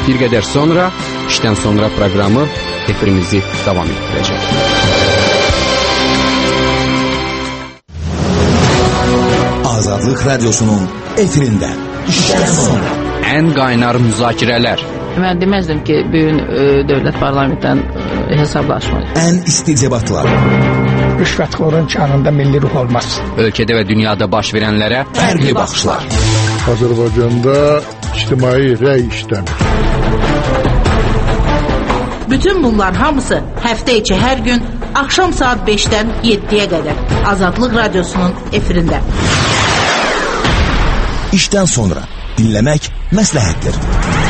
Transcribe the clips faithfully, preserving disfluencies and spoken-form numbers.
Bir qədər sonra işdən sonra proqramı efirimizi davam etdirəcək. Azadlıq Radyosu'nun efirində işdən sonra ən qaynar müzakirələr. Mən deməzdim ki, bugün e, dövlət parlamentdən e, hesablaşmaq. Ən isti debatlar. Rüşvətxorun canında milli ruh olmaz. Ölkədə və dünyada baş verənlərə fərqli baxışlar. Azərbaycanda ictimai rəy işləmir. Bütün bunlar hamısı həftə içi hər gün axşam saat beşdən yeddiyə qədər Azadlıq Radyosu'nun efirində. İşdən sonra dinləmək məsləhətdir.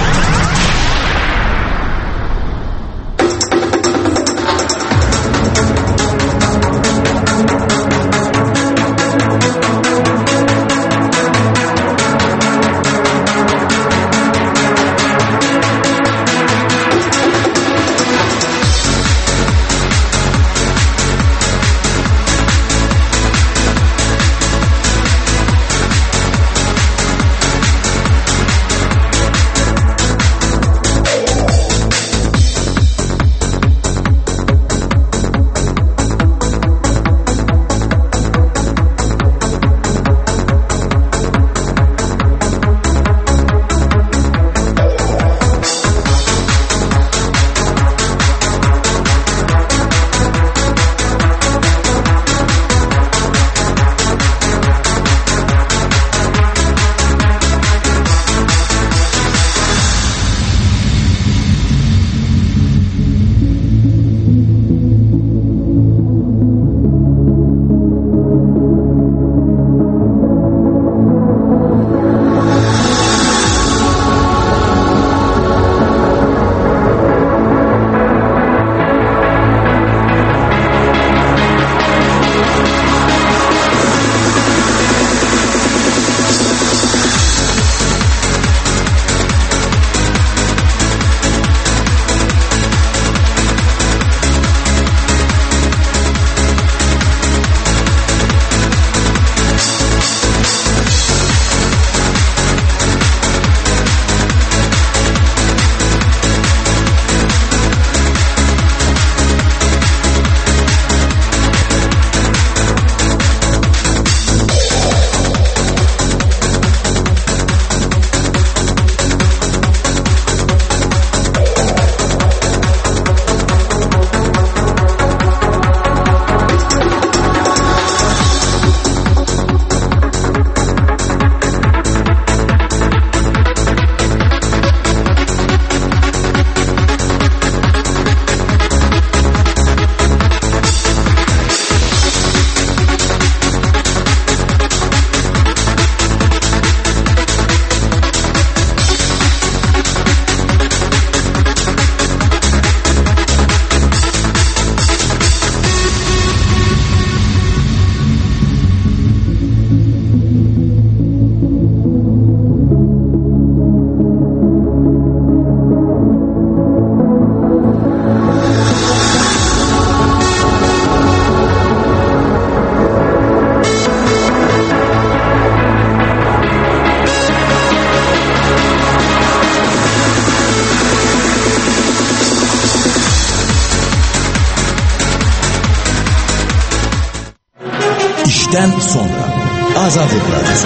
İşdən sonra Azadlıq Radyosu.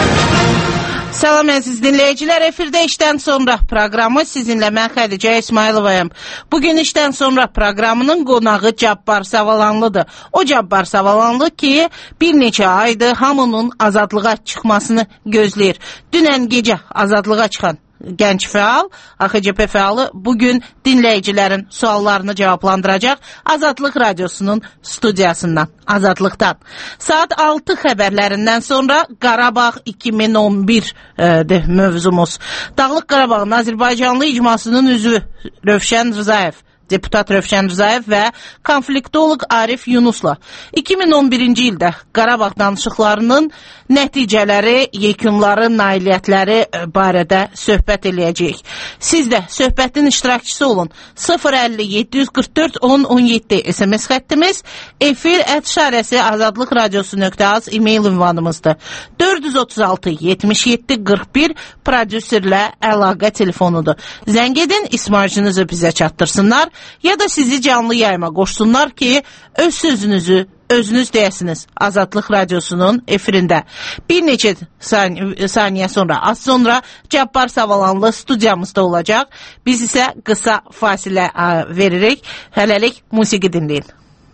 Salam əziz dinləyicilər, efirdə işdən sonra proqramı sizinlə mən Xədicə İsmayılovayam. Bugün işdən sonra proqramının qonağı Cabbar Savalanlıdır. O Cabbar Savalanlı ki, bir neçə aydır hamının azadlığa çıxmasını gözləyir. Dünən gecə azadlığa çıxan gənc fəal, A X C P fəalı bugün dinləyicilərin suallarını cavablandıracaq Azadlıq Radyosu'nun studiyasından, Azadlıqdan. Saat altı xəbərlərindən sonra Qarabağ iki min on birdir mövzumuz. Dağlıq Qarabağın Azərbaycanlı icmasının üzvü Rövşən Rzayev, deputat Rövşən Rzayev və konfliktoloq Arif Yunusla iki min on birinci ildə Qarabağ danışıqlarının nəticələri, yekunları, nailiyyətləri barədə söhbət eləyəcəyik. Siz də söhbətin iştirakçısı olun. sıfır əlli yeddi qırx dörd on on yeddi S M S xəttimiz, efir ət şarəsi azadlıq radiosu nöqtə az e-mail ünvanımızdır. dörd yüz otuz altı yetmiş yeddi qırx bir prodüserlə əlaqə telefonudur. Zəng edin, ismarcınızı bizə çatdırsınlar ya da sizi canlı yayıma qoşsunlar ki, öz sözünüzü özünüz deyəsiniz Azadlıq Radiosunun efirində. Bir neçə saniyə, saniyə sonra, az sonra Cabbar Savalanlı studiyamızda olacaq. Biz isə qısa fasilə veririk. Hələlik musiqi dinləyin.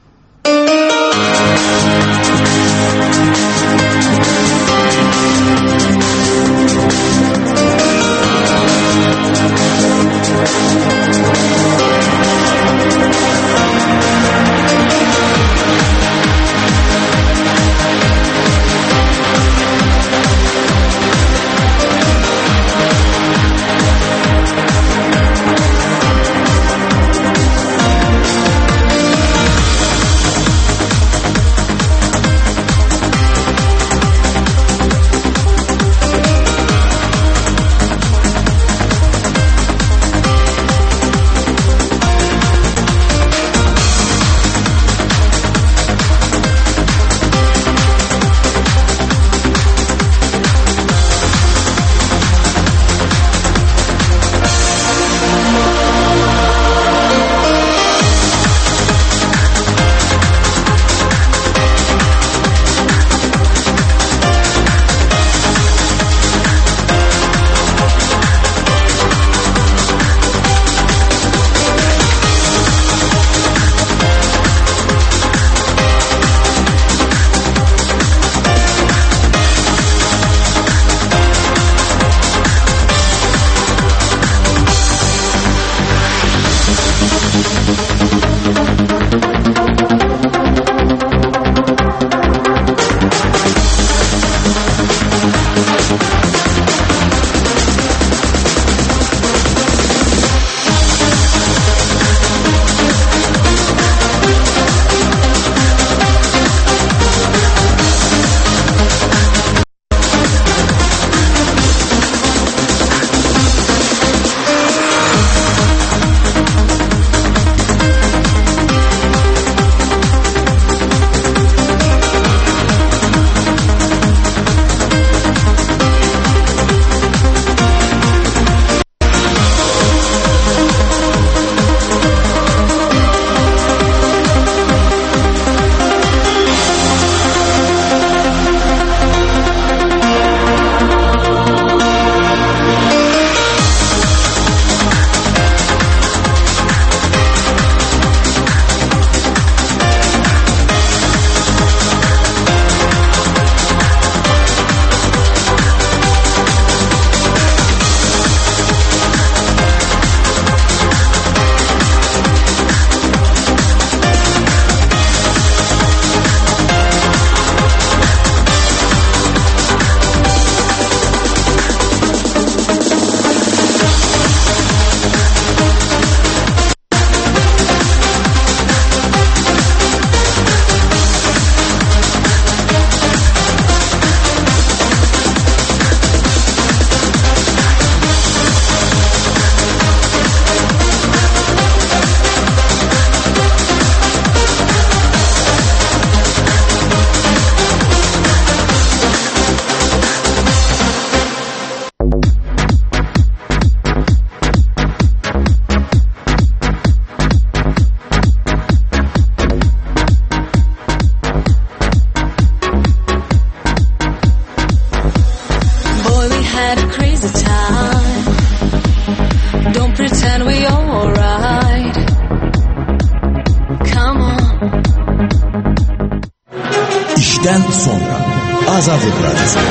İşdən sonra Azadlıq Radiosu.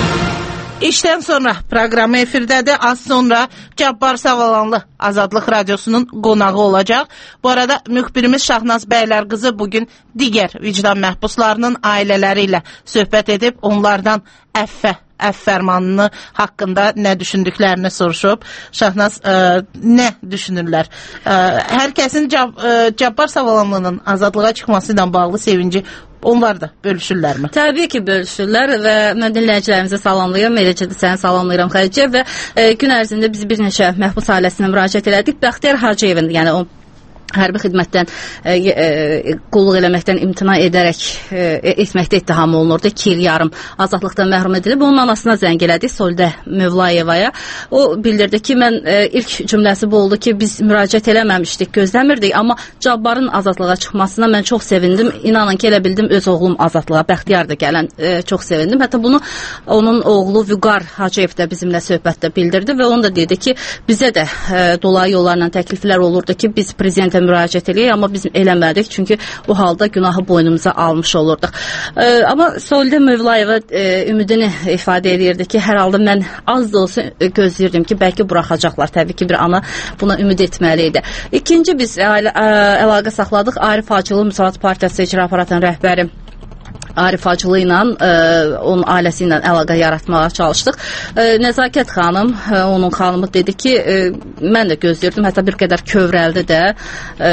İşdən sonra proqramı efirdədir. Az sonra Cabbar Savalanlı Azadlıq Radiosunun qonağı olacaq. Bu arada müxbirimiz Şahnaz Bəylər qızı bugün digər vicdan məhbuslarının ailələri ilə söhbət edib, onlardan əffə əff fərmanını haqqında nə düşündüklərini soruşub. Şahnaz, ə, nə düşünürlər? Ə, hər kəsin Cab ə, Cabbar Savalanlının azadlığa çıxması ilə bağlı sevinci onlar da bölüşürlərmi? Təbii ki, bölüşürlər və mən dinləyicilərimizi salamlayıram, eləcə də səni salamlayıram Xədicə və e, gün ərzində biz bir neçə məhbus ailəsinə müraciət elədik. Bəxtiyar Hacıyevin, yəni o hərbi xidmətdən e, e, qulluq eləməkdən imtina edərək e, etməkdə ittiham olunurdu. iki il yarım azadlıqdan məhrum edilib. Onun anasına zəng elədik, Solidə Mövlayevaya. O bildirdi ki, mən e, ilk cümləsi bu oldu ki, biz müraciət eləməmişdik, gözləmirdik, amma Cabbarın azadlığa çıxmasına mən çox sevindim. İnanın ki, elə bildim öz oğlum azadlığa, Bəxtiyar da gələn e, çox sevindim. Hətta bunu onun oğlu Vüqar Hacıyev də bizimlə söhbətdə bildirdi və onu da dedi ki, bizə də e, dolayı yollarla təkliflər olurdu ki, biz prezidentə müraciət eləyək, amma biz eləmədik, çünki o halda günahı boynumuza almış olurduq. E, amma Solidə Mövlayeva e, ümidini ifadə edirdi ki, hər halda mən az da olsa gözləyirdim ki, bəlkə buraxacaqlar. Təbii ki, bir ana buna ümid etməli idi. İkinci biz əl əlaqə saxladıq. Arif Hacılı Müsavat Partiyası icra aparatının rəhbəri Arif Hacılı ilə e, onun ailəsi ilə əlaqə yaratmağa çalışdıq. E, Nəzakət xanım, e, onun xanımı dedi ki, e, mən də gözləyirdim, hətta bir qədər kövrəldi də. E,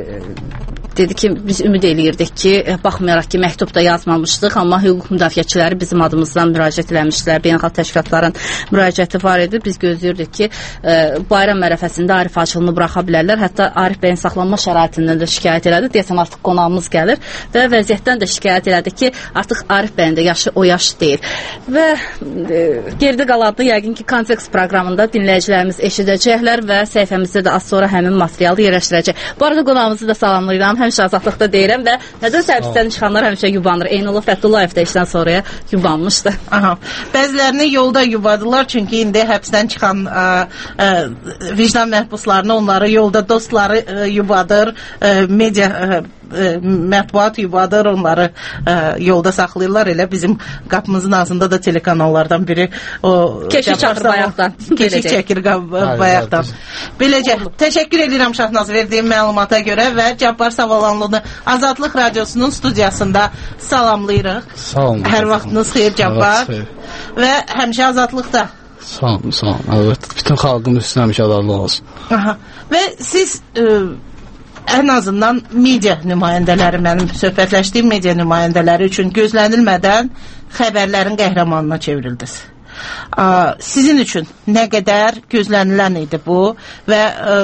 dedi ki, biz ümid eləyirdik ki, baxmayaraq ki, məktub da yazmamışdıq, amma hüquq müdafiəçiləri bizim adımızdan müraciət eləmişdilər. Beynəlxalq təşkilatların müraciəti var idi. Biz gözləyirdik ki, e, bayram ərəfəsində Arif Hacılını buraxa bilərlər. Hətta Arif bəyin saxlanma şəraitindən də şikayət elədi. Deyəsən, artıq qonağımız gəlir və vəziyyətdən də şikayət elədi ki, artıq Arif bəyin də yaşı o yaş deyil. Və e, geridə qalandı yəqin ki, kontekst proqramında dinləyicilərimiz eşidəcəklər və səhifəmizdə də az sonra həmin materialı yerləşdirəcək. Bu arada qonağımızı da salamlayıram. Həmişə azadlıqda deyirəm və nədən sərvisdən çıxanlar həmişə yubanır. Eynullah Fəthullayev də işdən sonraya yubanmışdı. Aha. Bəzilərini yolda yubadılar, çünki indi həbsdən çıxan ə, ə, vicdan məhbuslarını, onları yolda dostları ə, yubadır, ə, media ə, mətbuat yubadır, onları ə, yolda saxlayırlar. Elə bizim qapımızın ağzında da telekanallardan biri o keşik çəkir bayaqdan. Keşik çəkir bayaqdan. Beləcə, təşəkkür edirəm Şahnaz verdiyim məlumata görə və Cabbar Savalanlını Azadlıq Radiosunun studiyasında salamlayırıq. Sağ olun. Hər vaxtınız xeyir Cabbar. Və həmişə azadlıqda. Sağ olun, sağ olun. Evet, bütün xalqın üstünə həmişə azadlıq olsun. Aha. Və siz ə, ən azından media nümayəndələri, mənim söhbətləşdiyim media nümayəndələri üçün gözlənilmədən xəbərlərin qəhrəmanına çevrildiniz. Ə, sizin üçün nə qədər gözlənilən idi bu və ə,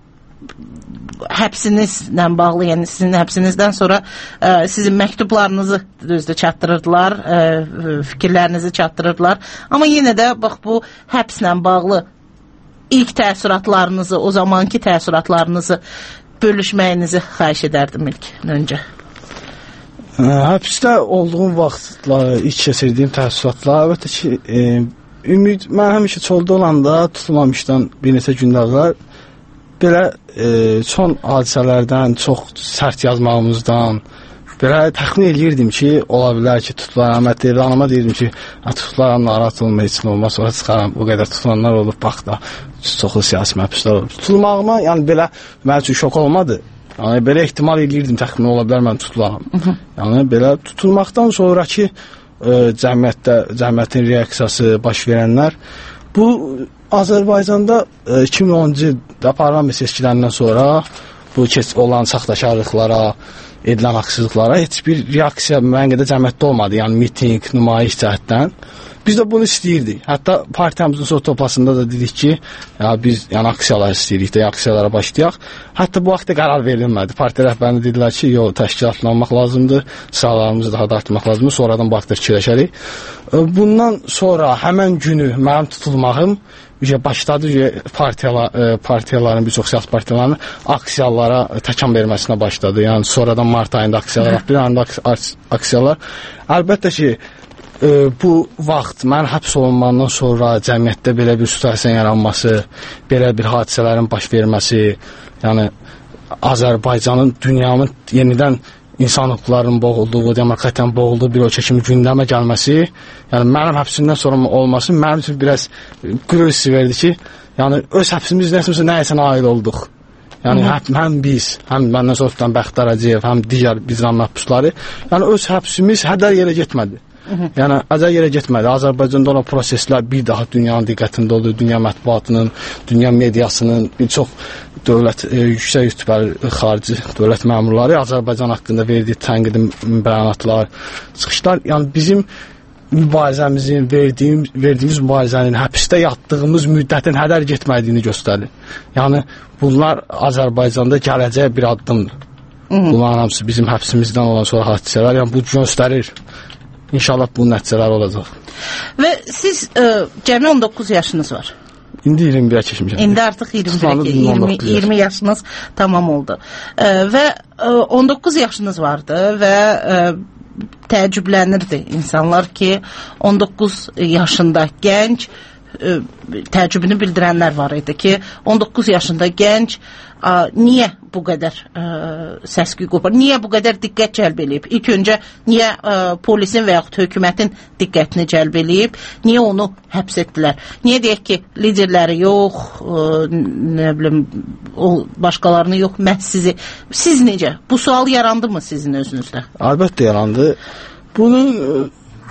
həbsinizlə bağlı, yəni sizin həbsinizdən sonra ə, sizin məktublarınızı düzdür çatdırırdılar, ə, fikirlərinizi çatdırırdılar. Amma yenə də bax bu həbslə bağlı ilk təəssüratlarınızı, o zamanki təəssüratlarınızı bölüşməyinizi xahiş edərdim ilk öncə. Həbsdə olduğum vaxtla ilk keçirdiyim təəssüratlar, əlbəttə ki, e, ümid, mən həmişə çöldə olanda tutulmamışdan bir neçə günlərlər belə e, son hadisələrdən, çox sərt yazmağımızdan belə təxmin edirdim ki, ola bilər ki, tutularam, deyirdim, anama deyirdim ki, tutularam, narahat olma, heç nə olmaz, sonra çıxaram, o qədər tutulanlar olub, bax da, çoxlu siyasi məhbuslar olub. Tutulmağıma, yəni belə, mənim üçün şok olmadı. Yəni, belə ehtimal edirdim, təxmin ola bilər, mən tutularam. Yəni, belə tutulmaqdan sonraki e, cəmiyyətdə, cəmiyyətin reaksiyası baş verənlər, bu Azərbaycanda e, iki min onuncu ildə parlament seçkilərindən sonra bu keç olan saxtakarlıqlara, edilən haqsızlıqlara heç bir reaksiya müəyyən qədər cəmiyyətdə olmadı. Yəni miting, nümayiş cəhətdən. Biz də bunu istəyirdik. Hətta partiyamızın son toplasında da dedik ki, ya biz yəni aksiyalar istəyirik də, aksiyalara başlayaq. Hətta bu vaxtda qərar verilmədi. Partiya rəhbərləri dedilər ki, yox, təşkilatlanmaq lazımdır, sıralarımızı daha da artırmaq lazımdır, sonradan bu vaxtda fikirləşərik. Bundan sonra həmən günü mənim tutulmağım başladı partiyalar, partiyaların, bir çox siyasi partiyaların aksiyalara təkan verməsinə başladı. Yəni sonradan mart ayında aksiyalar, aprel ayında aksiyalar. Əlbəttə ki, e, bu vaxt mən həbs olunmandan sonra cəmiyyətdə belə bir situasiyanın yaranması, belə bir hadisələrin baş verməsi, yəni Azərbaycanın, dünyanın yenidən insan hüquqlarının boğulduğu, demokratiyanın boğulduğu bir ölkə kimi gündəmə gəlməsi, yəni mənim həbsimdən sonra olması mənim üçün biraz qürur hissi verdi ki, yəni öz həbsimiz nəsə nəyəsə nail olduq. Yəni həm, həm biz, həm məndən sonra tutan Bəxtiyar Hacıyev, həm digər bizran məhbusları, yəni öz həbsimiz hədər yerə getmədi. Yəni əcəl yerə getmədi. Azərbaycanda olan proseslər bir daha dünyanın diqqətində oldu, dünya mətbuatının, dünya mediasının, bir çox dövlət e, yüksək rütbəli xarici dövlət məmurları Azərbaycan haqqında verdiyi tənqidi bəyanatlar, çıxışlar, yəni bizim mübarizəmizin, verdiyimiz, verdiyimiz mübarizənin həbsdə yatdığımız müddətin hədər getmədiyini göstərir. Yəni bunlar Azərbaycanda gələcək bir addımdır. Bunların hamısı bizim həbsimizdən olan sonra hadisələr, yəni bu göstərir. İnşallah bunun nəticələri olacaq. Və siz ə, cəmi on doqquz yaşınız var. İndi iyirmi birə keçmişəm. İndi artıq iyirmi, iyirmi yaşınız tamam oldu. Ə, və ə, on doqquz yaşınız vardı və ə, təəccüblənirdi insanlar ki, on doqquz yaşında gənc, ə, təəccübünü bildirənlər var idi ki, on doqquz yaşında gənc ə, niyə bu qədər ə, səs-küy qopar, niyə bu qədər diqqət cəlb eləyib? İlk öncə niyə ə, polisin və yaxud hökumətin diqqətini cəlb eləyib, niyə onu həbs etdilər? Niyə deyək ki, liderləri yox, ə, nə bilim, o başqalarını yox, məhz sizi. Siz necə? Bu sual yarandı mı sizin özünüzdə? Əlbəttə yarandı. Bunun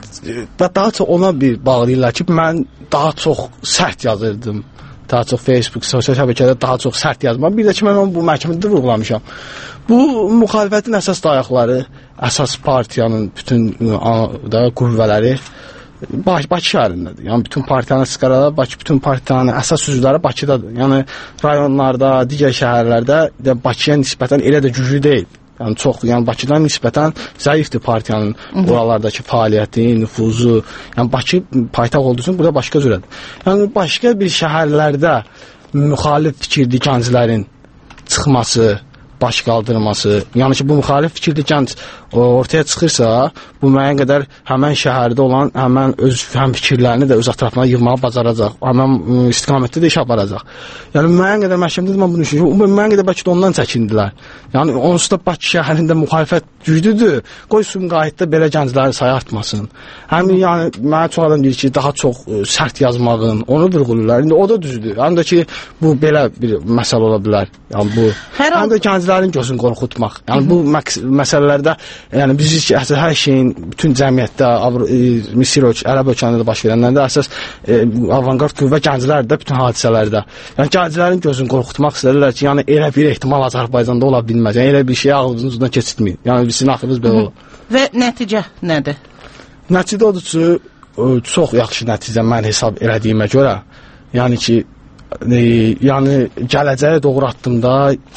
və daha çox ona bir bağlayırlar ki, mən daha çox sərt yazırdım. Daha çox Facebook, sosial şəbəkədə daha çox sərt yazmam. Bir də ki, mən onu bu məhkəmədə vurğulamışam. Bu müxalifətin əsas dayaqları, əsas partiyanın bütün da qüvvələri Bakı, Bakı şəhərindədir. Yəni bütün partiyanın sıqaralar, Bakı bütün partiyanın əsas üzvləri Bakıdadır. Yəni rayonlarda, digər şəhərlərdə də Bakıya nisbətən elə də güclü deyil. Yəni çox, yəni Bakıdan nisbətən zəifdir partiyanın oralardakı fəaliyyəti, nüfuzu. Yəni Bakı paytaxt olduğu üçün burada başqa cürədir. Yəni başqa bir şəhərlərdə müxalif fikirli gənclərin çıxması, baş qaldırması, yəni ki, bu müxalif fikirli gənc ortaya çıxırsa, bu müəyyən qədər həmən şəhərdə olan həmən öz həm fikirlərini də öz ətrafına yığmağa bacaracaq, həmən istiqamətdə də iş aparacaq. Yəni müəyyən qədər məhkəmədə mən bunu düşünürəm, müəyyən qədər bəlkə də ondan çəkindilər. Yəni onsuz da Bakı şəhərində müxalifət güclüdür, qoy Sumqayıtda belə gənclərin sayı artmasın. Həmin yəni mənə çox adam deyir ki, daha çox ə, sərt yazmağın, onu vurğulayırlar. İndi o da düzdür. Həm də ki, bu belə bir məsələ ola bilər. Yəni bu həm də gənclərin gözünü qorxutmaq. Yəni bu məsələlərdə yəni biz ki, hər şeyin bütün cəmiyyətdə, Misir ölkə, Ərəb ölkələrində baş verənlərdə əsas e, avangard qüvvə gənclərdə bütün hadisələrdə. Yəni gənclərin gözünü qorxutmaq istəyirlər ki, yəni elə bir ehtimal Azərbaycanda ola bilməz. Yəni elə bir şey ağlınızın ucundan keçirtməyin. Yəni sizin axırınız belə olur. Və nəticə nədir? Nəticə odur ki, çox yaxşı nəticə mən hesab elədiyimə görə, yəni ki, e, yəni gələcəyə doğru addımda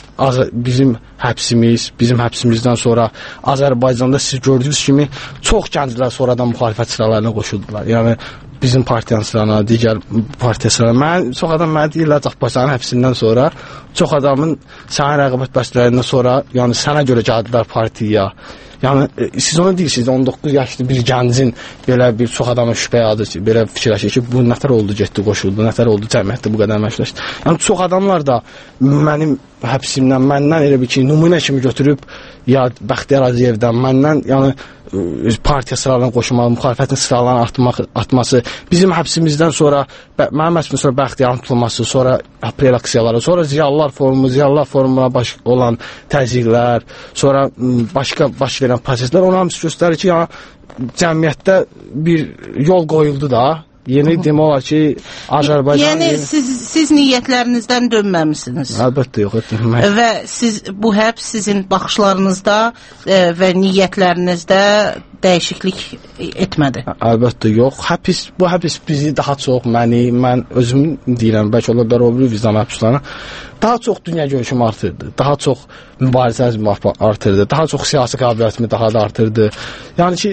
bizim həbsimiz, bizim həbsimizdən sonra Azərbaycanda siz gördüyünüz kimi çox gənclər sonradan müxalifət sıralarına qoşuldular. Yəni bizim partiyanın sıralarına, digər partiya sıralarına. Mən çox adam mənə deyirlər Cəfbaşanın həbsindən sonra, çox adamın sənin rəqabət bəslərindən sonra, yəni sənə görə gəldilər partiyaya. Yəni siz onu deyirsiniz, on doqquz yaşlı bir gəncin belə bir çox adamın şübhə adı ki, belə fikirləşir ki, bu nətər oldu, getdi, qoşuldu, nətər oldu, cəmiyyətdə bu qədər məşğələşdi. Yəni çox adamlar da mənim həbsimdən, məndən elə bir ki, nümunə kimi götürüb ya Bəxtiyar Hacıyevdən, məndən yəni partiya sıralarına qoşulmağı, müxalifətin sıralarına artmaq, artması, bizim həbsimizdən sonra, mənim həbsimdən sonra Bəxtiyarın tutulması, sonra aprel aksiyaları, sonra Ziyalılar forumu, Ziyalılar forumuna baş olan təzyiqlər, sonra başqa baş verən proseslər, ona hamısı göstərir ki, yəni cəmiyyətdə bir yol qoyuldu da. Yeni demək olar ki, Azərbaycan... Yəni, siz, siz niyyətlərinizdən dönməmisiniz. Əlbəttə, yox, etmək. Və siz, bu həbs sizin baxışlarınızda e, və niyyətlərinizdə dəyişiklik etmədi. Əlbəttə, yox. Həbs, bu həbs bizi daha çox, məni, mən özüm deyirəm, bəlkə ola bilər o bir vicdan həbslərinə, daha çox dünya görüşüm artırdı, daha çox mübarizəmizm artırdı, daha çox siyasi qabiliyyətimi daha da artırdı. Yəni ki,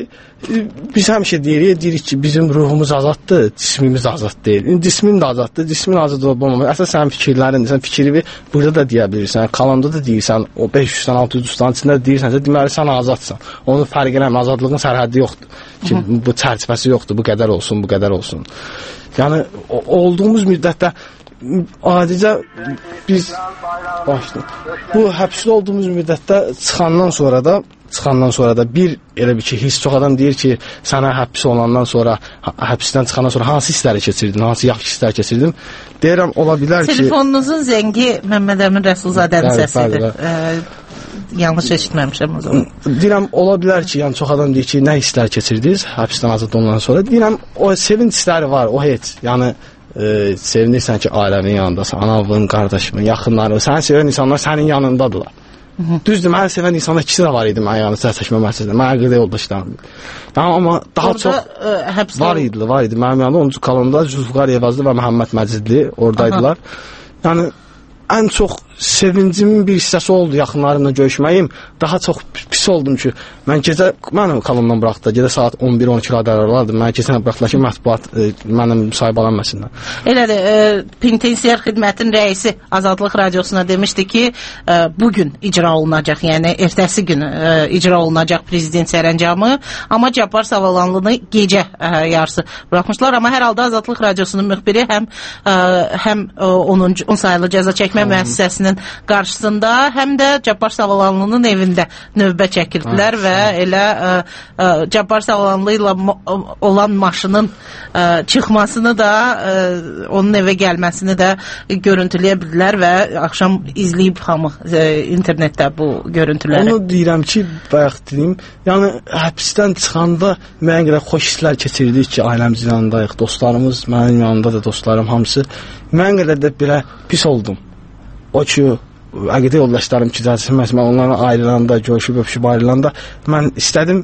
biz həmişə deyirik, deyirik ki, bizim ruhumuz azaddır, cismimiz azad deyil. İndi cismin də azaddır, cismin azad olmamaq. Əsas sənin fikirlərin, sən fikri burada da deyə bilirsən, kalanda da deyirsən, o beş yüzdən altı yüzdən içində deyirsənsə, deməli sən azadsan. Onu fərq eləmir, azadlığın sərhəddi yoxdur ki, bu çərçivəsi yoxdur, bu qədər olsun, bu qədər olsun. Yəni, olduğumuz müddətdə adicə biz başlayıq. Bu həbsdə olduğumuz müddətdə çıxandan sonra da çıxandan sonra da bir elə bir ki, hiss çox adam deyir ki, sənə həbs olandan sonra, həbsdən çıxandan sonra hansı hissləri keçirdin, hansı yaxşı hisslər keçirdin? Deyirəm, ola bilər ki... Telefonunuzun zəngi Məmməd Əmin Rəsulzadənin səsidir. E, yanlış eşitməmişəm o zaman. Deyirəm, ola bilər ki, yəni çox adam deyir ki, nə hisslər keçirdiniz həbsdən azad olandan sonra? Deyirəm, o sevinç hissləri var, o heç. Yəni, e, sevinirsən ki, ailənin yanındasan, anavın, qardaşımın, yaxınların, səni sevən insanlar sənin yanındadılar. Düzdür, mən sevən insanlar ikisi də var idi mənim yanımda sərtləşmə məsələsində. Mən əqdə yoldaşlarım. Amma daha orada, çox ə, var idi, var idi. Mənim yanımda onuncu kolonda Zülfüqar Evazlı və Məhəmməd Məcidli oradaydılar. Aha. Yəni ən çox sevincimin bir hissəsi oldu yaxınlarımla görüşməyim. Daha çox pis oldum ki, mən gecə mənim kolondan buraxdı. Gecə saat on bir on iki radar olardı. Mən keçən buraxdılar ki, mətbuat e, mənim müsahibəlanmasınlar. Elədir, e, penitensiar xidmətin rəisi Azadlıq Radiosuna demişdi ki, e, bugün icra olunacaq, yəni ertəsi gün e, icra olunacaq prezident sərəncamı, amma Cabbar Savalanlını gecə e, yarısı buraxmışlar. Amma hər halda Azadlıq Radiosunun müxbiri həm e, həm e, onuncu on sayılı cəza çəkmə müəssisəsinin qarşısında, həm də Cabbar Savalanlının evində növbə çəkirdilər və elə ə, ə, Cabbar Savalanlı ilə olan maşının ə, çıxmasını da, ə, onun evə gəlməsini də görüntüləyə bildilər və axşam izləyib hamı ə, internetdə bu görüntüləri. Onu deyirəm ki, bayaq dedim, yəni həbsdən çıxanda müəyyən qədər xoş hisslər keçirdik ki, ailəmizin yanındayıq, dostlarımız, mənim yanımda da dostlarım hamısı. Müəyyən qədər də belə pis oldum. O ki, əqidə yoldaşlarım ki, mən onlarla ayrılanda, görüşüb öpüşüb ayrılanda, mən istədim,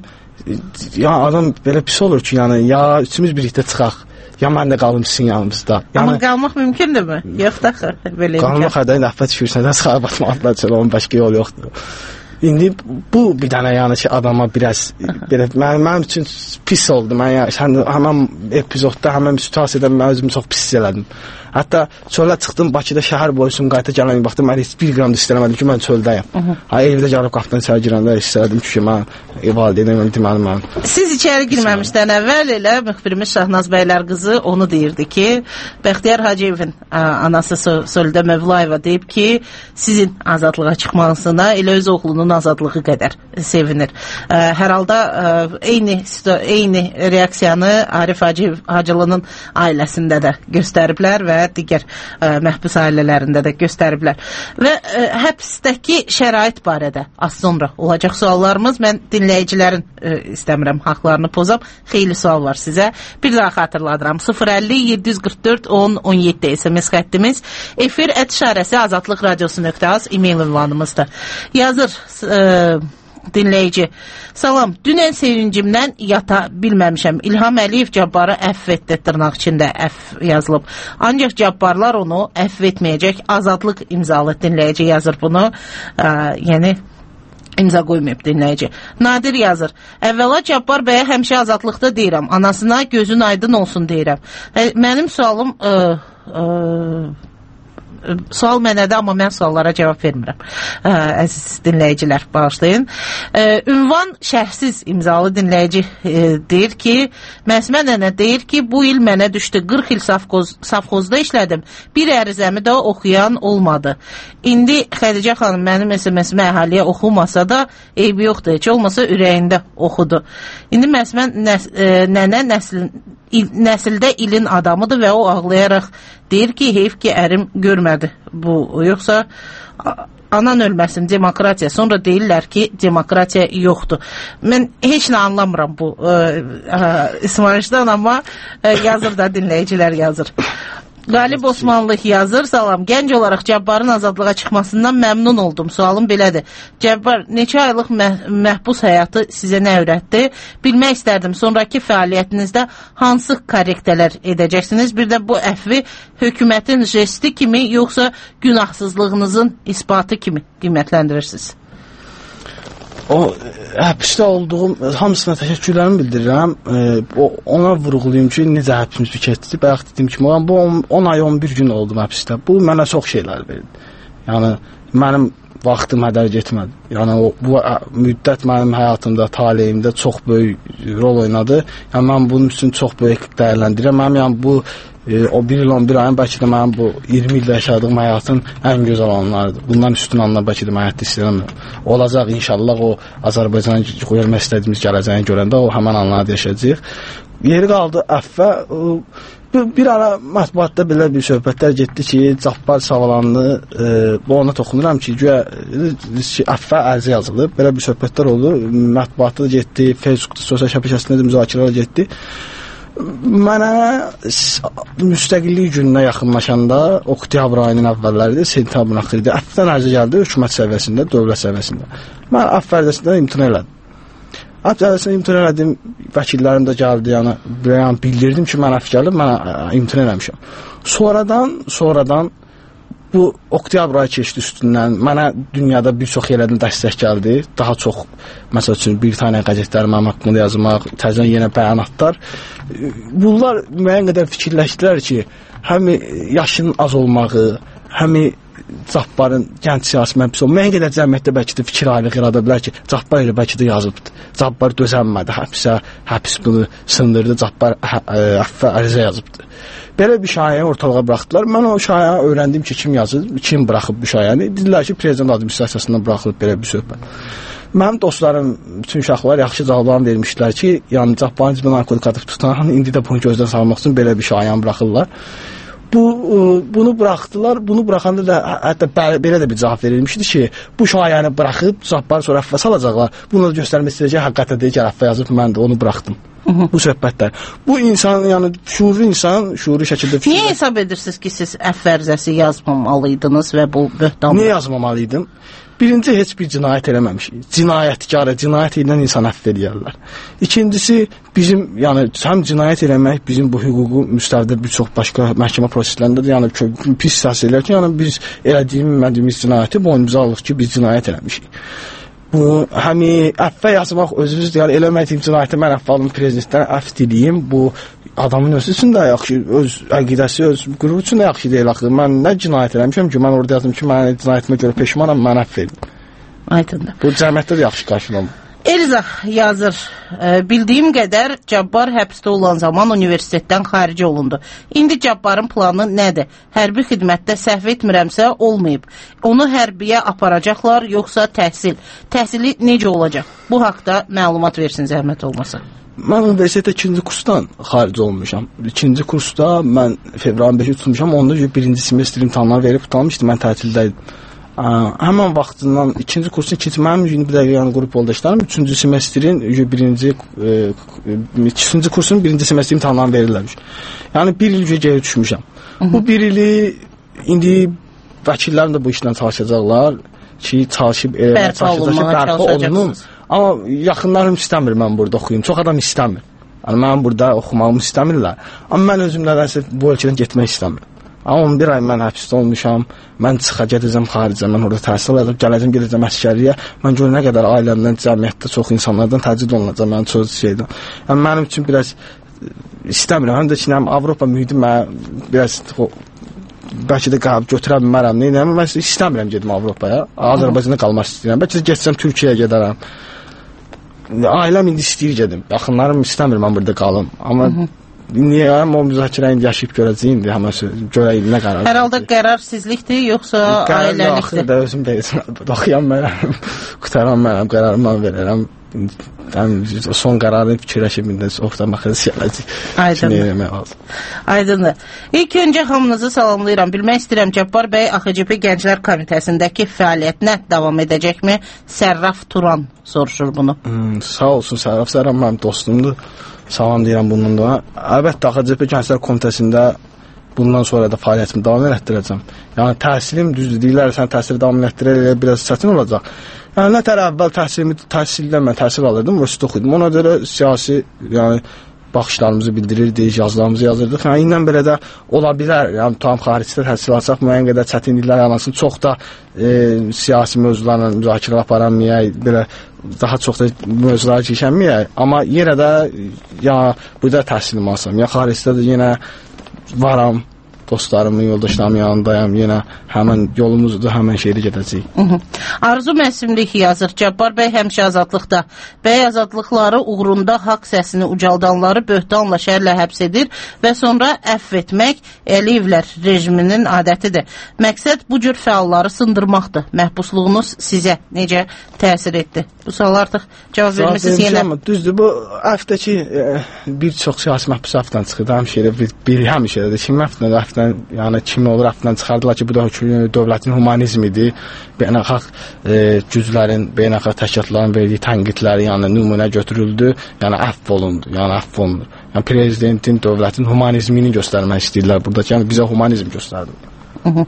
ya adam belə pis olur ki, yəni, ya üçümüz birlikdə çıxaq, ya mən də qalım sizin yanımızda. Yəni, amma qalmaq mümkündür mü? Yox da, belə imkan. Qalmaq hədəyin əhvət şükürsədən çıxarıb atmaqlar üçün, onun başqa yol yoxdur. İndi bu bir dənə yəni ki, adama biraz, belə, mən, mənim üçün pis oldu. Mən ya, sən, həmən epizodda, həmən situasiyada mən özümü çox pis elədim. Hətta çölə çıxdım, Bakıda şəhər boyu Sumqayıta gələn baxdım, mən heç bir qram da istələmədim ki, mən çöldəyəm. Ha, evdə gəlib qapıdan içəri girəndə istədim ki, mən valideynəm, deməli mən. Siz içəri girməmişdən əvvəl elə müxbirimiz Şahnaz bəylər qızı onu deyirdi ki, Bəxtiyar Hacıyevin anası Solidə Mövlayeva deyib ki, sizin azadlığa çıxmasına elə öz oğlunun azadlığı qədər sevinir. Hər halda eyni eyni reaksiyanı Arif Hacıyev Hacılının ailəsində də göstəriblər və digər ə, məhbus ailələrində də göstəriblər. Və ə, həbsdəki şərait barədə az sonra olacaq suallarımız. Mən dinləyicilərin ə, istəmirəm haqlarını pozam. Xeyli sual var sizə. Bir daha xatırladıram. sıfır əlli yeddi qırx dörd on on yeddi S M S xəttimiz. Efir ət işarəsi azadlıq radiosu nöqtə az e-mail ünvanımızdır. Yazır ə, dinləyici. Salam, dünən sevincimdən yata bilməmişəm. İlham Əliyev Cabbarı əfv etdi, tırnaq içində əfv yazılıb. Ancaq Cabbarlar onu əfv etməyəcək. Azadlıq imzalı dinləyici yazır bunu. Ə, yəni imza qoymayıb dinləyici. Nadir yazır. Əvvəla Cabbar bəyə həmişə azadlıqda deyirəm. Anasına gözün aydın olsun deyirəm. Ə, mənim sualım ə, ə, sual mənədir, amma mən suallara cavab vermirəm. Ə, əziz dinləyicilər, bağışlayın. Ə, ünvan şərhsiz imzalı dinləyici ə, deyir ki, Məsmə nənə deyir ki, bu il mənə düşdü, qırx il safxoz, safxozda işlədim, bir ərizəmi də oxuyan olmadı. İndi Xədicə xanım mənim S M S-imi əhaliyə oxumasa da eybi yoxdur, heç olmasa ürəyində oxudu. İndi Məsmə nəs nənə nəslin İl, nəsildə ilin adamıdır və o ağlayaraq deyir ki, heyf ki, ərim görmədi bu. Yoxsa anan ölməsin, demokratiya. Sonra deyirlər ki, demokratiya yoxdur. Mən heç nə anlamıram bu ə, ə, İsmailişdən, amma ə, yazır da dinləyicilər yazır. Qalib Osmanlı yazır, salam, gənc olaraq Cabbarın azadlığa çıxmasından məmnun oldum. Sualım belədir. Cabbar, neçə aylıq məh məhbus həyatı sizə nə öyrətdi? Bilmək istərdim, sonraki fəaliyyətinizdə hansı korrektələr edəcəksiniz? Bir də bu əfvi hökumətin jesti kimi, yoxsa günahsızlığınızın isbatı kimi qiymətləndirirsiniz? O həbsdə olduğum hamısına təşəkkürlərimi bildirirəm. E, ona vurğulayım ki, necə həbsimiz keçdi. Bayaq dediyim kimi, bu on ay on bir gün oldum həbsdə. Bu mənə çox şeylər verdi. Yəni mənim vaxtım hədər getmədi. Yəni o bu müddət mənim həyatımda, taleyimdə çox böyük rol oynadı. Yəni mən bunun üçün çox böyük dəyərləndirirəm. Mənim yəni bu e, o bir il on bir ayın bəlkə də mənim bu iyirmi ildə yaşadığım həyatın ən gözəl anlarıdır. Bundan üstün anlar bəlkə də mən həyatda istəyirəm. Olacaq inşallah o Azərbaycana görmək istədiyimiz gələcəyini görəndə o həmin anlarda yaşayacağıq. Yeri qaldı əffə. Bir, bir ara mətbuatda belə bir söhbətlər getdi ki, Cabbar Savalanlı, e, bu ona toxunuram ki, güya əffə ərizə yazılıb. Belə bir söhbətlər oldu. Mətbuatda da getdi, Facebookda, sosial şəbəkəsində də müzakirələr getdi. Mənə müstəqillik gününə yaxınlaşanda oktyabr ayının əvvəlləridir, sentyabrın axırıdır. Əfvdən ərizə gəldi hökumət səviyyəsində, dövlət səviyyəsində. Mən əff ərizəsindən imtina elədim. Əff ərizəsindən imtina elədim, vəkillərim də gəldi, yəni, yəni bildirdim ki, mən əff gəldim, mən imtina eləmişəm. Sonradan, sonradan bu oktyabr ayı keçdi üstündən. Mənə dünyada bir çox yerlərdən dəstək gəldi. Daha çox, məsəl üçün, Britaniya qəzetləri mənim haqqımda yazmaq, təzən yenə bəyanatlar. Bunlar müəyyən qədər fikirləşdilər ki, həm yaşının az olmağı, həm Cabbarın gənc siyasi məhbus olmağı, müəyyən qədər cəmiyyətdə bəlkə də fikir ayrılığı yarada bilər ki, Cabbar elə bəlkə də yazıbdır. Cabbar dözənmədi, həbsə, həbs bunu sındırdı, Cabbar əffə ərizə yazıbdır. Belə bir şayəni ortalığa buraxdılar. Mən o şayəni öyrəndim ki, kim yazır, kim buraxıb bu şayəni. Dedilər ki, prezident administrasiyasından buraxılıb belə bir söhbət. Mənim dostlarım, bütün uşaqlar yaxşı cavablarını vermişdilər ki, yəni Cabbarın cibinə narkotik atıb tutan, indi də bunu gözdən salmaq üçün belə bir şayəni buraxırlar. Bu, bunu buraxdılar. Bunu buraxanda da hətta belə də bir cavab verilmişdi ki, bu şayəni buraxıb Cabbarı sonra əffə salacaqlar. Bunu da göstərmək istəyəcək, həqiqətə deyək ki, əffə yazıb, mən də onu buraxdım. Hı -hı. Bu söhbətlər. Bu insan, yəni şuurlu insan, şuurlu şəkildə fikir. Niyə hesab edirsiniz ki, siz əff ərizəsi yazmamalıydınız və bu böhtan? Niyə yazmamalıydım? Birinci, heç bir cinayət eləməmişik. Cinayətkarı, cinayət edən insan əff edərlər. İkincisi, bizim, yəni həm cinayət eləmək bizim bu hüququ müstəvidə bir çox başqa məhkəmə proseslərində də yəni pis təsir edir ki, yəni biz elədiyimiz cinayəti boynumuza ki, biz cinayət eləmişik. Bu, həmi əffə yazmaq özünüz deyər, eləmədiyim cinayəti mən əff alım, prezidentdən əff diliyim. Bu, adamın özü üçün də yaxşı, öz əqidəsi, öz qrupu üçün də yaxşı deyil axı. Mən nə cinayət eləmişəm ki, mən orada yazdım ki, mən cinayətimə görə peşmanam, mən əff edim. Aydındır. Bu, cəmiyyətdə də yaxşı qarşılanmır. Elza yazır, e, bildiyim qədər Cabbar həbsdə olan zaman universitetdən xarici olundu. İndi Cabbarın planı nədir? Hərbi xidmətdə səhv etmirəmsə olmayıb. Onu hərbiyə aparacaqlar, yoxsa təhsil? Təhsili necə olacaq? Bu haqda məlumat versin, zəhmət olmasa. Mən universitetdə ikinci kursdan xarici olmuşam. İkinci kursda mən fevralın beşi tutmuşam, onda birinci semestr imtahanları verib tutalmışdım, mən tətildəydim. Həmən vaxtından ikinci kursun ikinci mənim bir dəqiqə yəni qrup yoldaşlarım üçüncü semestrin birinci e, ikinci kursun birinci semestr imtahanlarını verirlər. Yəni bir il geri düşmüşəm. Hı -hı. Bu bir ili indi vəkillərim də bu işlə çalışacaqlar ki, çalışıb eləməyə çalışacaqlar, bərpa olunum. Amma yaxınlarım istəmir mən burada oxuyum. Çox adam istəmir. Yəni mən burada oxumağımı istəmirlər. Amma mən özüm nədənsə bu ölkədən getmək istəmirəm. Amma on bir ay mən həbsdə olmuşam, mən çıxa gedəcəm xaricə, mən orada təhsil alacam, gələcəm, gedəcəm əsgərliyə, mən görə nə qədər ailəmdən, cəmiyyətdə çox insanlardan təcrid olunacam, mən çox şeydən. Yəni, mənim üçün biraz istəmirəm, həm də ki, Avropa mühiti mənə biraz bəlkə də qabı götürə bilmərəm, neynəyəm, mən istəmirəm gedim Avropaya, Azərbaycanda qalmaq istəyirəm, bəlkə də geçsəm Türkiyəyə gedərəm. Ailəm indi istəyir gedim, yaxınlarım istəmir mən burada qalım, amma niyə o müzakirə indi yaşayıb görəcəyim indi həmən söz, görəyim nə qərar. Hər halda qərar sizlikdir, yoxsa ailəlikdir? Qərar axırda özüm deyilsin, oxuyan mənəm, qutaran mənəm, qərarımı mən verərəm. Son qərarını fikirləşib indi oxudan baxırız gələcək. Aydındır. Aydındır. İlk öncə hamınızı salamlayıram. Bilmək istəyirəm, Cabbar bəy A X C P Gənclər Komitəsindəki fəaliyyətinə davam edəcəkmi? Sərraf Turan soruşur bunu. Hmm, sağ olsun Sərraf, Sərraf mənim dostumdur. Salam deyirəm bundan da. Əlbəttə, A X C P Gənclər Komitəsində bundan sonra da fəaliyyətimi davam etdirəcəm. Yəni, təhsilim düzdür, deyirlər, sən təhsili davam etdirə biraz çətin olacaq. Yəni, nə tərə əvvəl təhsilimi, təhsildən mən təhsil alırdım, universitet oxuydum. Ona görə siyasi, yəni, baxışlarımızı bildirirdik, yazılarımızı yazırdıq. Yəni, indən belə də ola bilər, yəni, tam xaricdə təhsil alsaq, müəyyən qədər çətinliklər yanansın, çox da e, siyasi mövzularla müzakirə aparanmayaq, belə daha çox da mövzulara keçənməyək. Amma yenə də, ya, burada təhsilim alsam, ya xaricdə də yenə varam, dostlarımın, yoldaşlarımın yanındayam, yenə həmən yolumuzda həmən şeydə gedəcəyik. Arzu Məsimlik yazır, Cabbar bəy həmişə azadlıqda. Bəy azadlıqları uğrunda haqq səsini ucaldanları böhtanla, şərlə həbs edir və sonra əfv etmək Əliyevlər rejiminin adətidir. Məqsəd bu cür fəalları sındırmaqdır. Məhbusluğunuz sizə necə təsir etdi? Bu sual artıq cavab vermişsiniz yenə. Düzdür, bu əfvdəki e, bir çox siyasi məhbus əfvdən çıxır. Həmişə bir, bir həmişə də kim əfvdən, əfvdən, yəni kimi olur əfvdən çıxardılar ki, bu da dövlətin humanizmidir. Beynəlxalq e, güclərin, beynəlxalq təşkilatların verdiyi tənqidləri, yəni nümunə götürüldü, yəni əfv olundu, yəni əfv olunur. Yəni prezidentin, dövlətin humanizmini göstərmək istəyirlər burada. Yəni bizə humanizm göstərdi.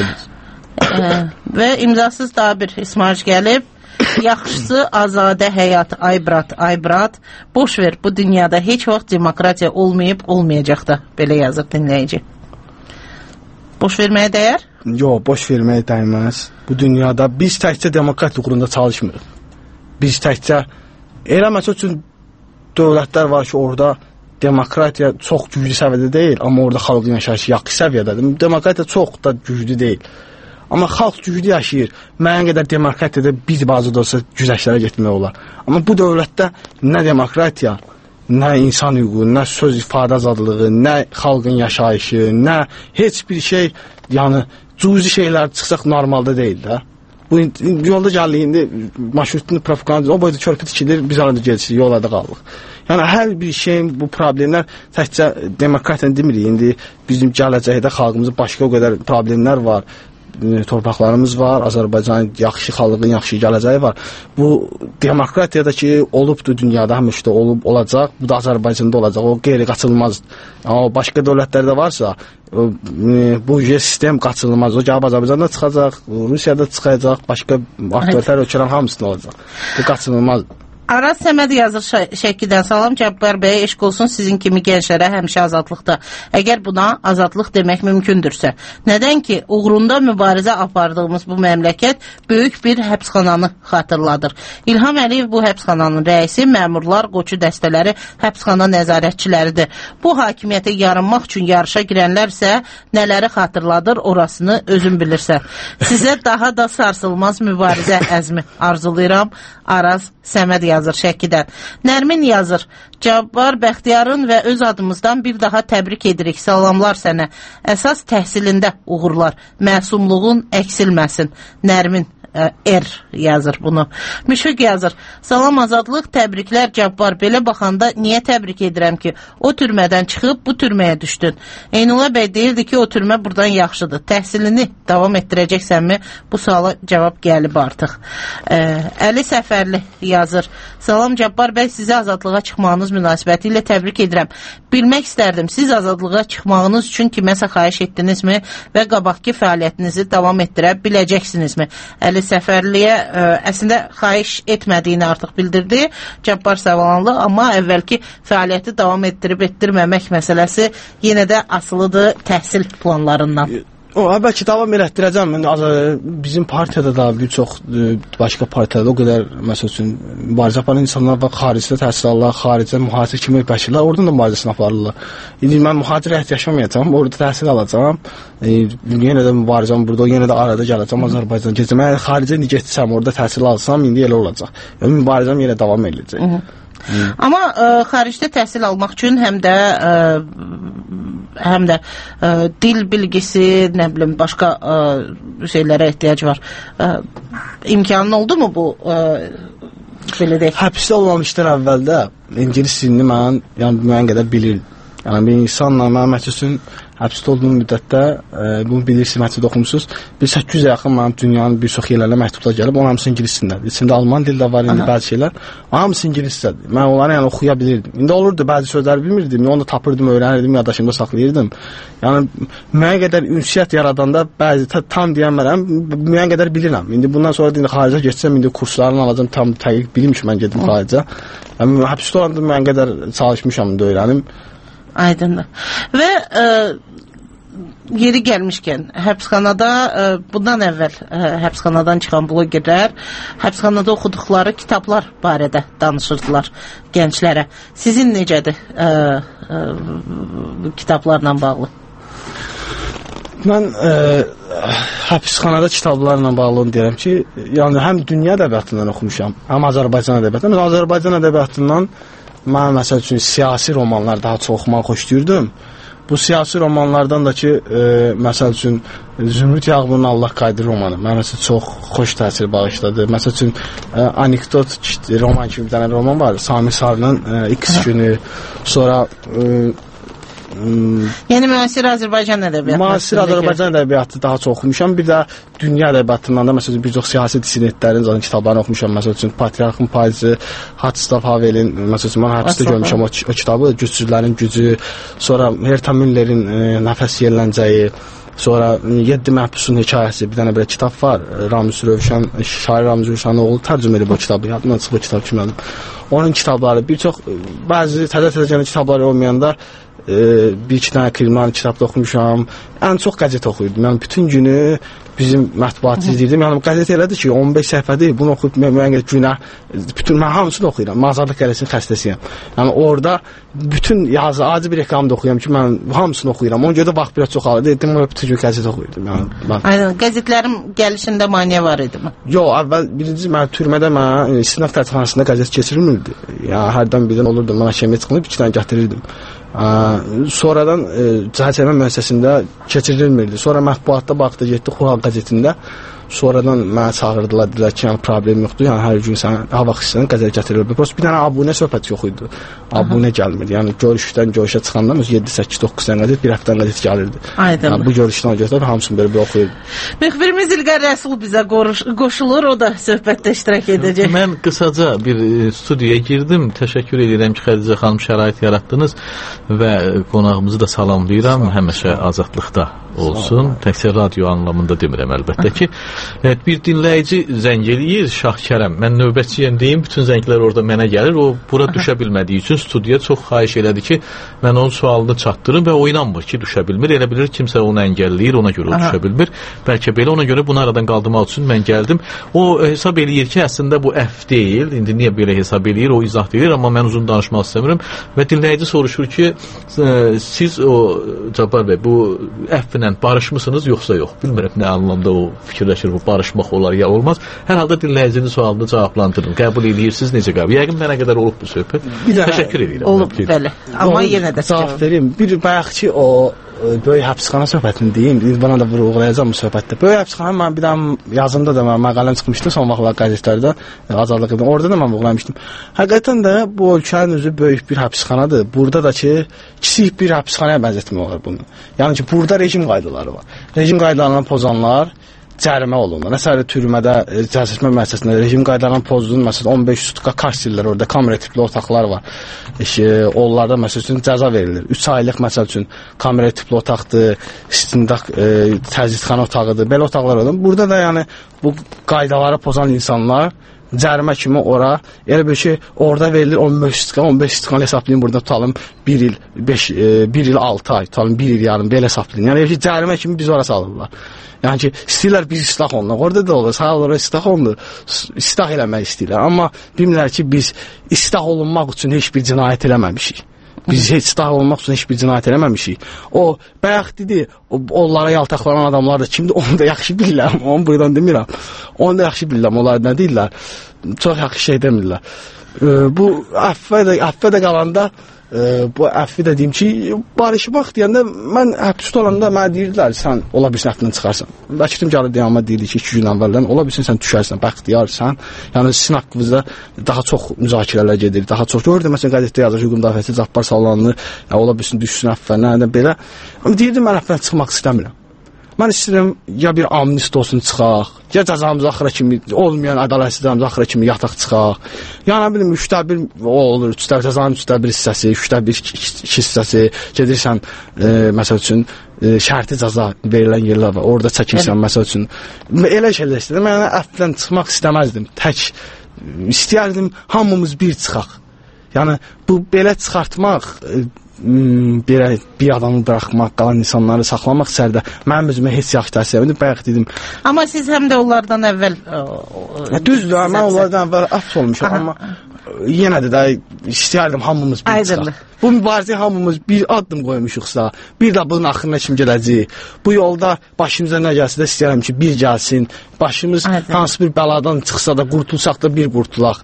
Elə və imzasız daha bir ismarış gəlib. Yaxşısı azadə həyat, ay brat, ay brat. Boş ver, bu dünyada heç vaxt demokratiya olmayıb, olmayacaq da. Belə yazır dinləyici. Boş verməyə dəyər? Yox, boş verməyə dəyməz. Bu dünyada biz təkcə demokratiya uğrunda çalışmırıq. Biz təkcə elə məsəl üçün dövlətlər var ki, orada demokratiya çox güclü səviyyədə deyil, amma orada xalqın yaşayışı yaxşı səviyyədədir. Demokratiya çox da güclü deyil. Amma xalq güclü yaşayır. Müəyyən qədər demokratiyada bir bazada olsa güzəştlərə getmək olar. Amma bu dövlətdə nə demokratiya, nə insan hüququ, nə söz ifadə azadlığı, nə xalqın yaşayışı, nə heç bir şey, yəni cüzi şeylər çıxsaq normalda deyil də. Bu yolda gəlir, indi marşrutun propaganda, o boyda körpü tikilir, biz arada gedirsik, yollarda qalırıq. Yəni hər bir şeyin, bu problemlər təkcə demokratiyanı demirik. İndi bizim gələcəkdə xalqımızın başqa o qədər problemlər var. Torpaqlarımız var, Azərbaycanın yaxşı xalqın yaxşı gələcəyi var. Bu demokratiyada ki olubdu dünyada, həmişə olub olacaq. Bu da Azərbaycanda olacaq. O qeyri-qaçılmaz. Amma başqa dövlətlərdə varsa, o, bu sistem qaçılmaz. O gəlib Azərbaycanda çıxacaq, Rusiyada çıxacaq, başqa avtoritar ölkələrin hamısında olacaq. Bu qaçılmaz. Araz Səməd yazır Şəkidən. Salam Cəbbər bəyə, eşq olsun sizin kimi gənclərə həmişə azadlıqda. Əgər buna azadlıq demək mümkündürsə, nədən ki, uğrunda mübarizə apardığımız bu məmləkət böyük bir həbsxananı xatırladır. İlham Əliyev bu həbsxananın rəisi, məmurlar, qoçu dəstələri, həbsxana nəzarətçiləridir. Bu hakimiyyətə yarınmaq üçün yarışa girənlərsə nələri xatırladır, orasını özün bilirsən. Sizə daha da sarsılmaz mübarizə əzmi arzulayıram. Araz Səməd yazır Şəkidən. Nərmin yazır, Cabbar Bəxtiyarın və öz adımızdan bir daha təbrik edirik. Salamlar sənə. Əsas təhsilində uğurlar. Məsumluğun əksilməsin. Nərmin Er yazır bunu. Müşfiq yazır. Salam azadlıq, təbriklər Cabbar. Belə baxanda niyə təbrik edirəm ki? O türmədən çıxıb bu türməyə düşdün. Eynullah bəy deyirdi ki, o türmə buradan yaxşıdır. Təhsilini davam etdirəcəksənmi? Bu suala cavab gəlib artıq. Ə, Əli Səfərli yazır. Salam Cabbar bəy, sizə azadlığa çıxmağınız münasibəti ilə təbrik edirəm. Bilmək istərdim, siz azadlığa çıxmağınız üçün kiməsə xahiş etdinizmi və qabaqki fəaliyyətinizi davam etdirə biləcəksinizmi? Əli Səfərliyə ə, əslində xahiş etmədiyini artıq bildirdi Cabbar Savalanlı, amma əvvəlki fəaliyyəti davam etdirib etdirməmək məsələsi yenə də asılıdır təhsil planlarından. O, əvvəlki davam elətdirəcəm. Bizim partiyada da bir çox başqa partiyada o qədər məsəl üçün mübarizə aparan insanlar var, xaricdə təhsil alırlar, xaricdə mühacir kimi bəşirlər, oradan da mübarizəsini aparırlar. İndi mən mühacir həyat yaşamayacağam, orada təhsil alacağam, e, yenə də mübarizəm burada, yenə də arada gələcəm Azərbaycan keçəcəm. Mən xaricə indi getsəm, orada təhsil alsam, indi elə olacaq. Yəni mübarizəm yenə davam edəcək. Hı -hı. Hı. Amma ə, xaricdə təhsil almaq üçün həm də ə, həm də ə, dil bilgisi, nə bilim, başqa ə, şeylərə ehtiyac var. Ə, imkanın oldu mu bu ə, belə deyək? Həbsdə olmamışdan əvvəldə ingilis dilini mən yəni müəyyən qədər bilirdim. Yəni bir insanla mən məsələn həbsdə olduğum müddətdə e, bunu bilirsiniz, məktəbdə oxumusunuz. Bir səkkiz yüzə yaxın mənim dünyanın bir çox yerlərinə məktublar gəlib, onun hamısı ingilis dilindədir. İçində alman dili də var, indi bəzi şeylər. Hamısı ingiliscədir. Mən onları yəni oxuya bilirdim. İndi olurdu, bəzi sözləri bilmirdim, onu da tapırdım, öyrənirdim, yaddaşımda saxlayırdım. Yəni müəyyən qədər ünsiyyət yaradanda bəzi tam deyəmərəm, müəyyən qədər bilirəm. İndi bundan sonra indi xaricə keçsəm, indi kurslarını alacağam, tam dəqiq bilmiş mən gedim xaricə. Yəni həbsdə olanda müəyyən qədər çalışmışam, indi öyrənim. Aydındır. Və ə, yeri gəlmişkən, həbsxanada ə, bundan əvvəl ə, həbsxanadan çıxan blogerlər həbsxanada oxuduqları kitablar barədə danışırdılar gənclərə. Sizin necədir ə, ə, kitablarla bağlı? Mən ə, həbsxanada kitablarla bağlı onu deyirəm ki, yəni həm dünya ədəbiyyatından oxumuşam, həm Azərbaycan ədəbiyyatından. Mən Azərbaycan ədəbiyyatından mən məsəl üçün siyasi romanlar daha çox oxumağı xoşlayırdım. Bu siyasi romanlardan da ki, e, məsəl üçün Zümrüd Yağmurun Allah qaydır romanı mənə məsəl çox xoş təsir bağışladı. Məsəl üçün e, anekdot roman kimi bir dənə roman var. Sami Sarının e, X günü, sonra e, Yəni müasir Azərbaycan ədəbiyyatı. Müasir Azərbaycan ədəbiyyatı daha çox oxumuşam. Bir də dünya ədəbiyyatından da məsələn bir çox siyasi dissidentlərin zaten kitablarını oxumuşam. Məsəl üçün Patriarxın Payızı, Hatstav Havelin, məsəl üçün mən həbsdə görmüşəm o, o kitabı, Gücsüzlərin gücü, sonra Herta Müllerin e, Nəfəs Yerləncəyi, sonra yeddi məhbusun hekayəsi, bir dənə belə kitab var. Ramiz Rövşən, şair Ramiz Rövşənin oğlu tərcümə edib o kitabı. Yadımdan çıxıb o kitab kimi. Onun kitabları, bir çox bəzi təzə-təzə gələn kitabları olmayanda e, bir iki dənə kriminal kitab da oxumuşam. Ən çox qəzet oxuyurdum. Yəni bütün günü bizim mətbuatı izləyirdim. Yəni qəzet elədir ki, on beş səhifədir. Bunu oxuyub müəyyən günə bütün mən hamısını oxuyuram. Azadlıq qələsinin xəstəsiyəm. Yəni orada bütün yazı, acı bir reklamda oxuyuram ki, mən hamısını oxuyuram. Ona görə də vaxt biraz çox alırdı. Dedim, o bütün gün qəzet oxuyurdum. Yəni mən Aynen, qəzetlərin gəlişində maneə var idi mi? Yox, əvvəl birinci mən türmədə mən sinif tərcüməçisində qəzet keçirilmirdi. Yəni hərdən birdən olurdu, mən şəmiyə çıxıb iki dənə gətirirdim. Ə, sonradan e, cəhətləmə müəssisəsində keçirilmirdi. Sonra mətbuatda baxdı, getdi Xuha qəzetində. Sonradan mənə çağırdılar, dedilər ki, yəni problem yoxdur. Yəni hər gün sən hava xüsusindən qəzet gətirilir. Prosta bir dənə abunə söhbət yox idi. Abunə gəlmir. Yəni görüşdən görüşə çıxanda yeddi səkkiz doqquz dənə qəzet, bir həftədən qəzet gəlirdi. Aydın. Yəni bu görüşdən götürüb hamısını belə bir oxuyurdu. Müxbirimiz İlqar Rəsul bizə qoşulur, o da söhbətdə iştirak edəcək. Mən qısaca bir studiyaya girdim. Təşəkkür edirəm ki, Xədicə xanım şərait yaratdınız və qonağımızı da salamlayıram. Həmişə azadlıqda olsun. Təkcə radio anlamında demirəm əlbəttə ki. Evet, bir dinləyici zəng eləyir, Şah Kərəm. Mən növbətçiyəm deyim, bütün zənglər orada mənə gəlir. O bura düşə bilmədiyi üçün studiya çox xahiş elədi ki, mən onun sualını çatdırım və o inanmır ki, düşə bilmir. Elə bilir kimsə onu əngəlləyir, ona görə o düşə bilmir. Bəlkə belə, ona görə bunu aradan qaldırmaq üçün mən gəldim. O hesab eləyir ki, əslində bu əf deyil. İndi niyə belə hesab eləyir, o izah deyir, amma mən uzun danışmaq istəmirəm. Və dinləyici soruşur ki, siz o Cabbar bəy, bu əflə barışmısınız yoxsa yox? Bilmirəm nə anlamda o fikirləşir, bu barışmaq olar ya olmaz. Hər halda dinləyicinin sualını cavablandırın. Qəbul edirsiniz, necə qəbul? Yəqin mənə qədər olub bu söhbət. Təşəkkür edirəm. Olub, bəli. Amma yenə də cavab verim. Bir bayaqki o böyük həbsxana söhbətini deyim. Bana da vurğulayacağım bu söhbətdə. Böyük həbsxana mən bir dənə yazımda da mən məqaləm çıxmışdı son vaxtlar qəzetlərdə, azadlıq edən. Orada da mən vurğulamışdım. Həqiqətən də bu ölkənin özü böyük bir həbsxanadır. Burada da ki, kiçik bir həbsxanaya bənzətmək olar bunu. Yəni ki, burada rejim qaydaları var. Rejim qaydalarını pozanlar cərimə olunur. Məsələn, türmədə, cəzaçəkmə müəssisəsində rejim qaydalarını pozduğun, məsələn, on beş sutka karsillər, orada kamera tipli otaqlar var. İşte, onlarda, məsəl üçün, cəza verilir. üç aylıq, məsəl üçün, kamera tipli otaqdır, istintaq, e, təzyiqxana otağıdır, belə otaqlar olur. Burada da, yəni, bu qaydaları pozan insanlar cərimə kimi ora, elə bir ki, orada verilir on beş istiqam, on beş istiqam hesablayın, burada tutalım bir il, beş, e, bir il altı ay, tutalım bir il yarım, belə hesablayın. Yəni, ki, cərimə kimi biz ora salırlar. Yəni ki, istəyirlər biz islah olunaq. Orada da olur, sağ olaraq islah olunur. İslah eləmək istəyirlər. Amma bilmirlər ki, biz islah olunmaq üçün heç bir cinayət eləməmişik. Biz heç islah olunmaq üçün heç bir cinayət eləməmişik. O, bayaq dedi, o, onlara yaltaqlanan adamlar da kimdir, onu da yaxşı bilirlər. Onu buradan demirəm. Onu da yaxşı bilirəm. Onlar nə deyirlər? Çox yaxşı şey demirlər. E, bu əffə də, əffə də qalanda e, bu əffi də deyim ki, barışmaq deyəndə mən həbsdə olanda mənə deyirdilər, sən ola bilsin əffindən çıxarsan. Vəkilim gəlir deyəmə deyirdi ki, iki gün əvvəldən ola bilsin sən düşərsən, bəxtiyarsan. Yəni sizin haqqınızda daha çox müzakirələr gedir, daha çox. Gördüm məsələn qəzetdə yazır, hüquq müdafiəçisi Cabbar sallanır, yəni, ola bilsin düşsün əffə, nə də belə. Amma deyirdim mən əffindən çıxmaq istəmirəm. Mən istəyirəm ya bir amnist olsun çıxaq, ya cəzamız axıra kimi, olmayan ədalətsiz cəzamız axıra kimi yataq çıxaq. Ya nə bilim, üçdə bir o olur, üçdə bir cəzanın üçdə bir hissəsi, üçdə bir iki hissəsi, gedirsən, e, məsəl üçün, e, şərti cəza verilən yerlər var, orada çəkilsən, məsəl üçün. Elə şeylər istəyirəm, mən əfvən çıxmaq istəməzdim, tək istəyərdim, hamımız bir çıxaq. Yəni, bu belə çıxartmaq, e, belə bir adamı bıraxmaq, qalan insanları saxlamaq içəridə mənim özümə heç yaxşı təsir edir. Bayaq dedim. Amma siz həm də onlardan əvvəl düzdür, mən onlardan əvvəl əfv olmuşam, amma yenə də, də istəyərdim hamımız bir çıxaq. Bu mübarizəyə hamımız bir addım qoymuşuqsa, bir də bunun axırına kim gələcək. Bu yolda başımıza nə gəlsə də istəyərəm ki, bir gəlsin. Başımız hansı bir bəladan çıxsa da, qurtulsaq da bir qurtulaq.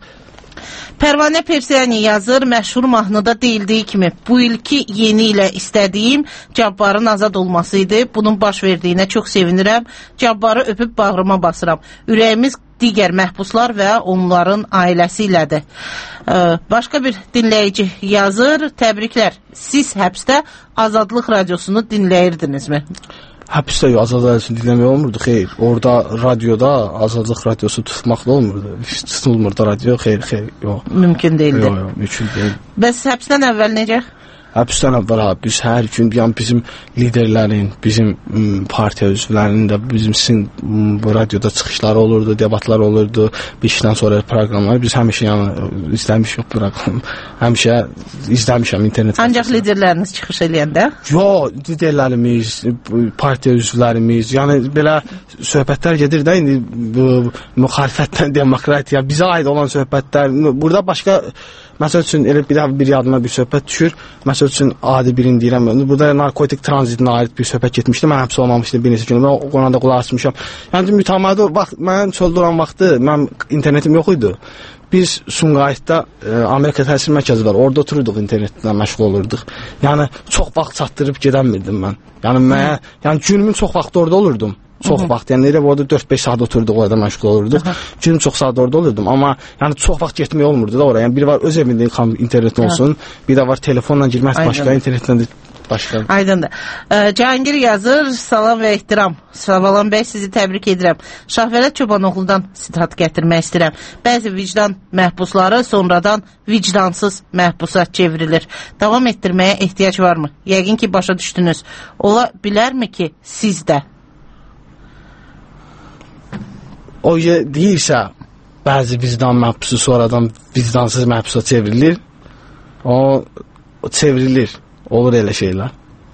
Pərvanə Persiyani yazır, məşhur mahnıda deyildiyi kimi, bu ilki yeni ilə istədiyim Cabbarın azad olması idi. Bunun baş verdiyinə çox sevinirəm. Cabbarı öpüb bağrıma basıram. Ürəyimiz digər məhbuslar və onların ailəsi ilədir. Başqa bir dinləyici yazır, təbriklər, siz həbsdə Azadlıq radiosunu dinləyirdinizmi? Həbsdə yox, Azadlıq radiosunu dinləmək olmurdu, xeyr. Orada radioda Azadlıq radiosu tutmaq da olmurdu. Tutulmurdu radio, xeyr, xeyr, yox. Mümkün deyildi. Yox, yox, mümkün deyil. Bəs həbsdən əvvəl necə? Həbsdən əvvəl ha, biz hər gün, yəni bizim liderlərin, bizim partiya üzvlərinin də bizim sizin bu radioda çıxışları olurdu, debatlar olurdu, bir işdən sonra proqramlar. Biz həmişə yəni izləmişik proqram. Həmişə izləmişəm internet. Ancaq liderləriniz çıxış eləyəndə? Yox, liderlərimiz, partiya üzvlərimiz, yəni belə söhbətlər gedir də indi bu müxalifətdən demokratiya, bizə aid olan söhbətlər. Burada başqa məsəl üçün elə bir, bir yadıma bir söhbət düşür. Məsəl üçün adi birini deyirəm. Burada narkotik tranzitinə aid bir söhbət getmişdi. Mən həbs olmamışdım bir neçə gün. Mən o qonaqda qulaq asmışam. Yəni mütəmadi vaxt, mən çöldə olan vaxtı, mən internetim yox idi. Biz Sumqayıtda e, Amerika təhsil mərkəzi var. Orada otururduq, internetlə məşğul olurduq. Yəni çox vaxt çatdırıb gedəmirdim mən. Yəni mən, yəni günümün çox vaxtı orada olurdum. Çox Hı -hı. vaxt, yəni elə orada dörd beş saat oturduq, orada məşğul olurduq. Günüm çox saat orada olurdum, amma yəni çox vaxt getmək olmurdu da oraya. Yəni biri var öz evində internet olsun, Hı. bir də var telefonla girmək başqa, internetlə də başqa. Aydındır. Ee, Cahangir yazır, salam və ehtiram. Savalan bəy, sizi təbrik edirəm. Şahvələt Çobanoğlu'dan sitat gətirmək istəyirəm. Bəzi vicdan məhbusları sonradan vicdansız məhbusa çevrilir. Davam etdirməyə ehtiyac varmı? Yəqin ki, başa düşdünüz. Ola bilərmi ki, siz də? O deyirsə, bəzi vicdan məhbusu sonradan vicdansız məhbusa çevrilir. O, o çevrilir. Olur elə şeylər.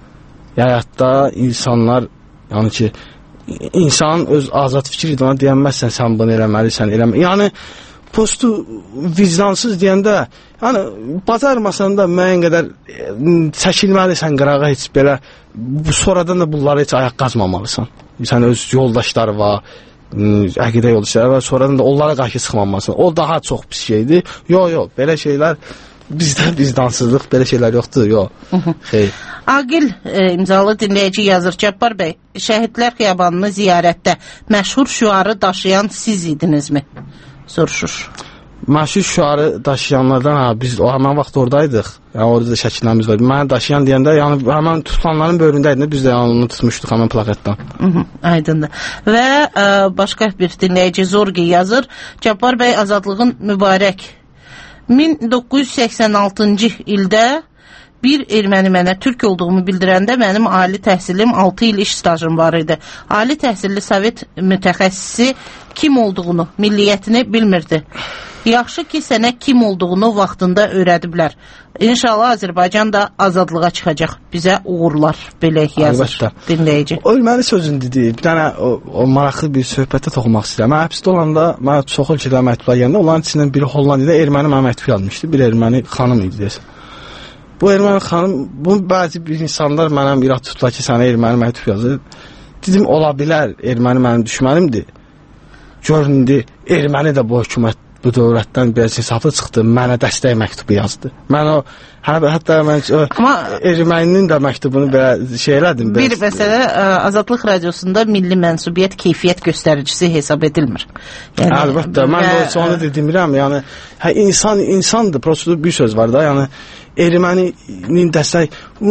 Həyatda insanlar, yəni ki, insan öz azad fikri ona deyənməzsən, sən bunu eləməlisən, eləmə. Yəni, postu vicdansız deyəndə, yəni, bacarmasan da müəyyən qədər çəkilməlisən qırağa, heç belə, bu, sonradan da bunları heç ayaq qazmamalısan. Sən öz yoldaşları var, əqidə yoldaşları var, sonradan da onlara qarşı çıxmamalısın. O daha çox pis şeydir. Yox, yox, belə şeylər bizdə vicdansızlıq, belə şeylər yoxdur, yox. Xeyr. Aqil e, imzalı dinləyici yazır, Cabbar bəy, Şəhidlər Xiyabanını ziyarətdə məşhur şüarı daşıyan siz idinizmi? Soruşur. Məşhur şüarı daşıyanlardan, ha, biz o həmən vaxt oradaydıq. Yəni, orada da şəkillərimiz var. Mənə daşıyan deyəndə, yəni, həmən tutulanların bölümündəydik, biz də yəni, onu tutmuşduq həmən plakatdan. Aydındır. Və e, başqa bir dinləyici Zorgi yazır, Cabbar bəy, azadlığın mübarək. min doqquz yüz səksən altıncı ildə bir erməni mənə türk olduğumu bildirəndə mənim ali təhsilim altı il iş stajım var idi. Ali təhsilli sovet mütəxəssisi kim olduğunu, milliyyətini bilmirdi. Yaxşı ki, sənə kim olduğunu vaxtında öyrədiblər. İnşallah Azərbaycan da azadlığa çıxacaq. Bizə uğurlar, belə yazır. Əlbəttə. Dinləyici. Ölməli sözün dediyi, bir dənə o, o maraqlı bir söhbətə toxunmaq istəyirəm. Mən həbsdə olanda, mən çox ölkədə məktublar gəlində, onların içindən biri Hollandiyada erməni mənə məktub yazmışdı. Bir erməni xanım idi desə. Bu erməni xanım, bu bəzi bir insanlar mənə irad tutdular ki, sənə erməni məktub yazır. Dedim, ola bilər, erməni mənim düşmənimdir. Göründü, erməni də bu hökumət, bu dövlətdən biraz hesablı çıxdı, mənə dəstək məktubu yazdı. Mən o, hə, hətta mən o, Amma, erməninin də məktubunu belə şey elədim. Bir məsələ, Azadlıq radiosunda milli mənsubiyyət keyfiyyət göstəricisi hesab edilmir. Yəni, əlbəttə, mən və, o, onu da demirəm, yəni, hə, insan, insandır, prosedur bir söz var da, yəni, erməninin dəstək,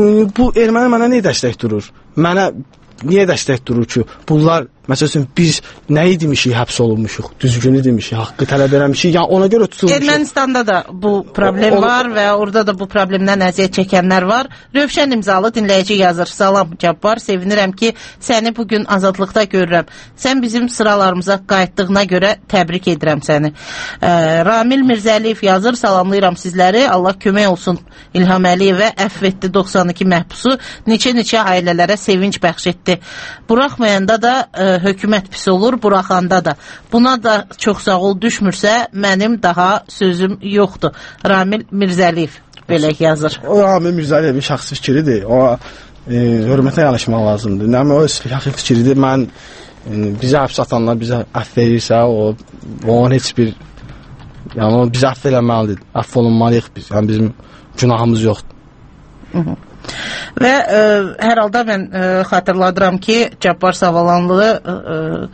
bu erməni mənə niyə dəstək durur? Mənə niyə dəstək durur ki, bunlar, məsələn, biz nəyi demişik, həbs olunmuşuq, düzgünü demişik, haqqı tələb eləmişik, yəni ona görə tutulmuşuq. Ermənistanda da bu problem o, var və orada da bu problemdən əziyyət çəkənlər var. Rövşən imzalı dinləyici yazır, salam Cabbar, sevinirəm ki, səni bugün azadlıqda görürəm. Sən bizim sıralarımıza qayıtdığına görə təbrik edirəm səni. Ee, Ramil Mirzəliyev yazır, salamlayıram sizləri, Allah kömək olsun İlham Əliyevə, əfv etdi doxsan iki məhbusu, neçə-neçə ailələrə sevinç bəxş etdi. Buraxmayanda da e, hökumət pis olur, buraxanda da. Buna da çox sağ ol düşmürsə, mənim daha sözüm yoxdur. Ramil Mirzəliyev belə yazır. O Ramil Mirzəliyevin şəxsi fikridir. O e, hörmətə yanaşmaq lazımdır. Nəmi o şəxsi fikridir. Mən e, bizə həbs atanlar bizə əfv verirsə, o, o onun heç bir, yəni o bizə əfv eləməlidir. Əfv olunmalıyıq biz. Yəni bizim günahımız yoxdur. Hı -hı. Və e, hər halda mən e, xatırladıram ki, Cabbar Savalanlı e,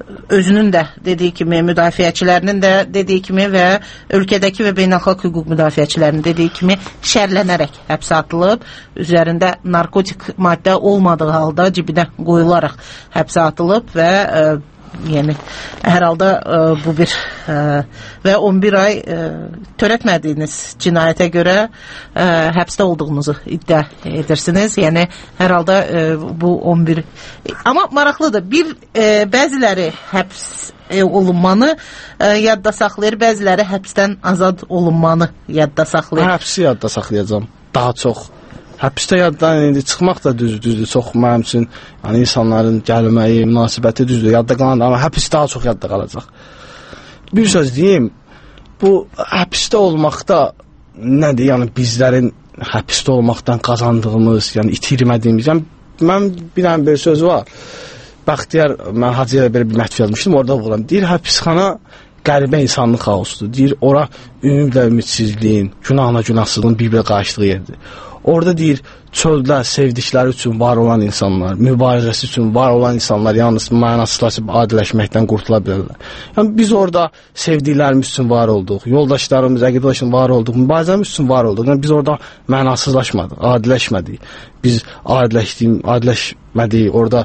özünün də dediyi kimi, müdafiəçilərinin də dediyi kimi və ölkədəki və beynəlxalq hüquq müdafiəçilərinin dediyi kimi şərlənərək həbsə atılıb, üzərində narkotik maddə olmadığı halda cibinə qoyularaq həbsə atılıb və ə, yəni hər halda ə, bu bir ə, və on bir ay ə, törətmədiyiniz cinayətə görə ə, həbsdə olduğunuzu iddia edirsiniz. Yəni hər halda ə, bu on bir amma maraqlıdır. Bir ə, bəziləri həbs ə, olunmanı ə, yadda saxlayır, bəziləri həbsdən azad olunmanı yadda saxlayır. Həbsi yadda saxlayacağam. Daha çox həbsdə yaddan indi çıxmaq da düzdür, düzdür. Çox mənim üçün yəni insanların gəlməyi, münasibəti düzdür, yadda qalan, amma həbs daha çox yadda qalacaq. Bir söz deyim, bu həbsdə olmaqda nədir? Yəni bizlərin həbsdə olmaqdan qazandığımız, yəni itirmədiyimiz. Yəni mən bir dənə bir söz var. Bəxtiyar, mən Hacıya belə bir mətn yazmışdım, orada oxuram. Deyir, həbsxana qəribə insanlıq xaosudur. Deyir, ora ümidlə ümidsizliyin, günahla günahsızlığın bir-birə qarşılığı yerdir. Orada deyir, çöldə sevdikləri üçün var olan insanlar, mübarizəsi üçün var olan insanlar yalnız mənasızlaşıb adiləşməkdən qurtula bilərlər. Yəni biz orada sevdiklərimiz üçün var olduq, yoldaşlarımız, əqidələr üçün var olduq, mübarizəmiz üçün var olduq. Yəni biz orada mənasızlaşmadıq, adiləşmədik. Biz adiləşdik, adiləşmədik. Orada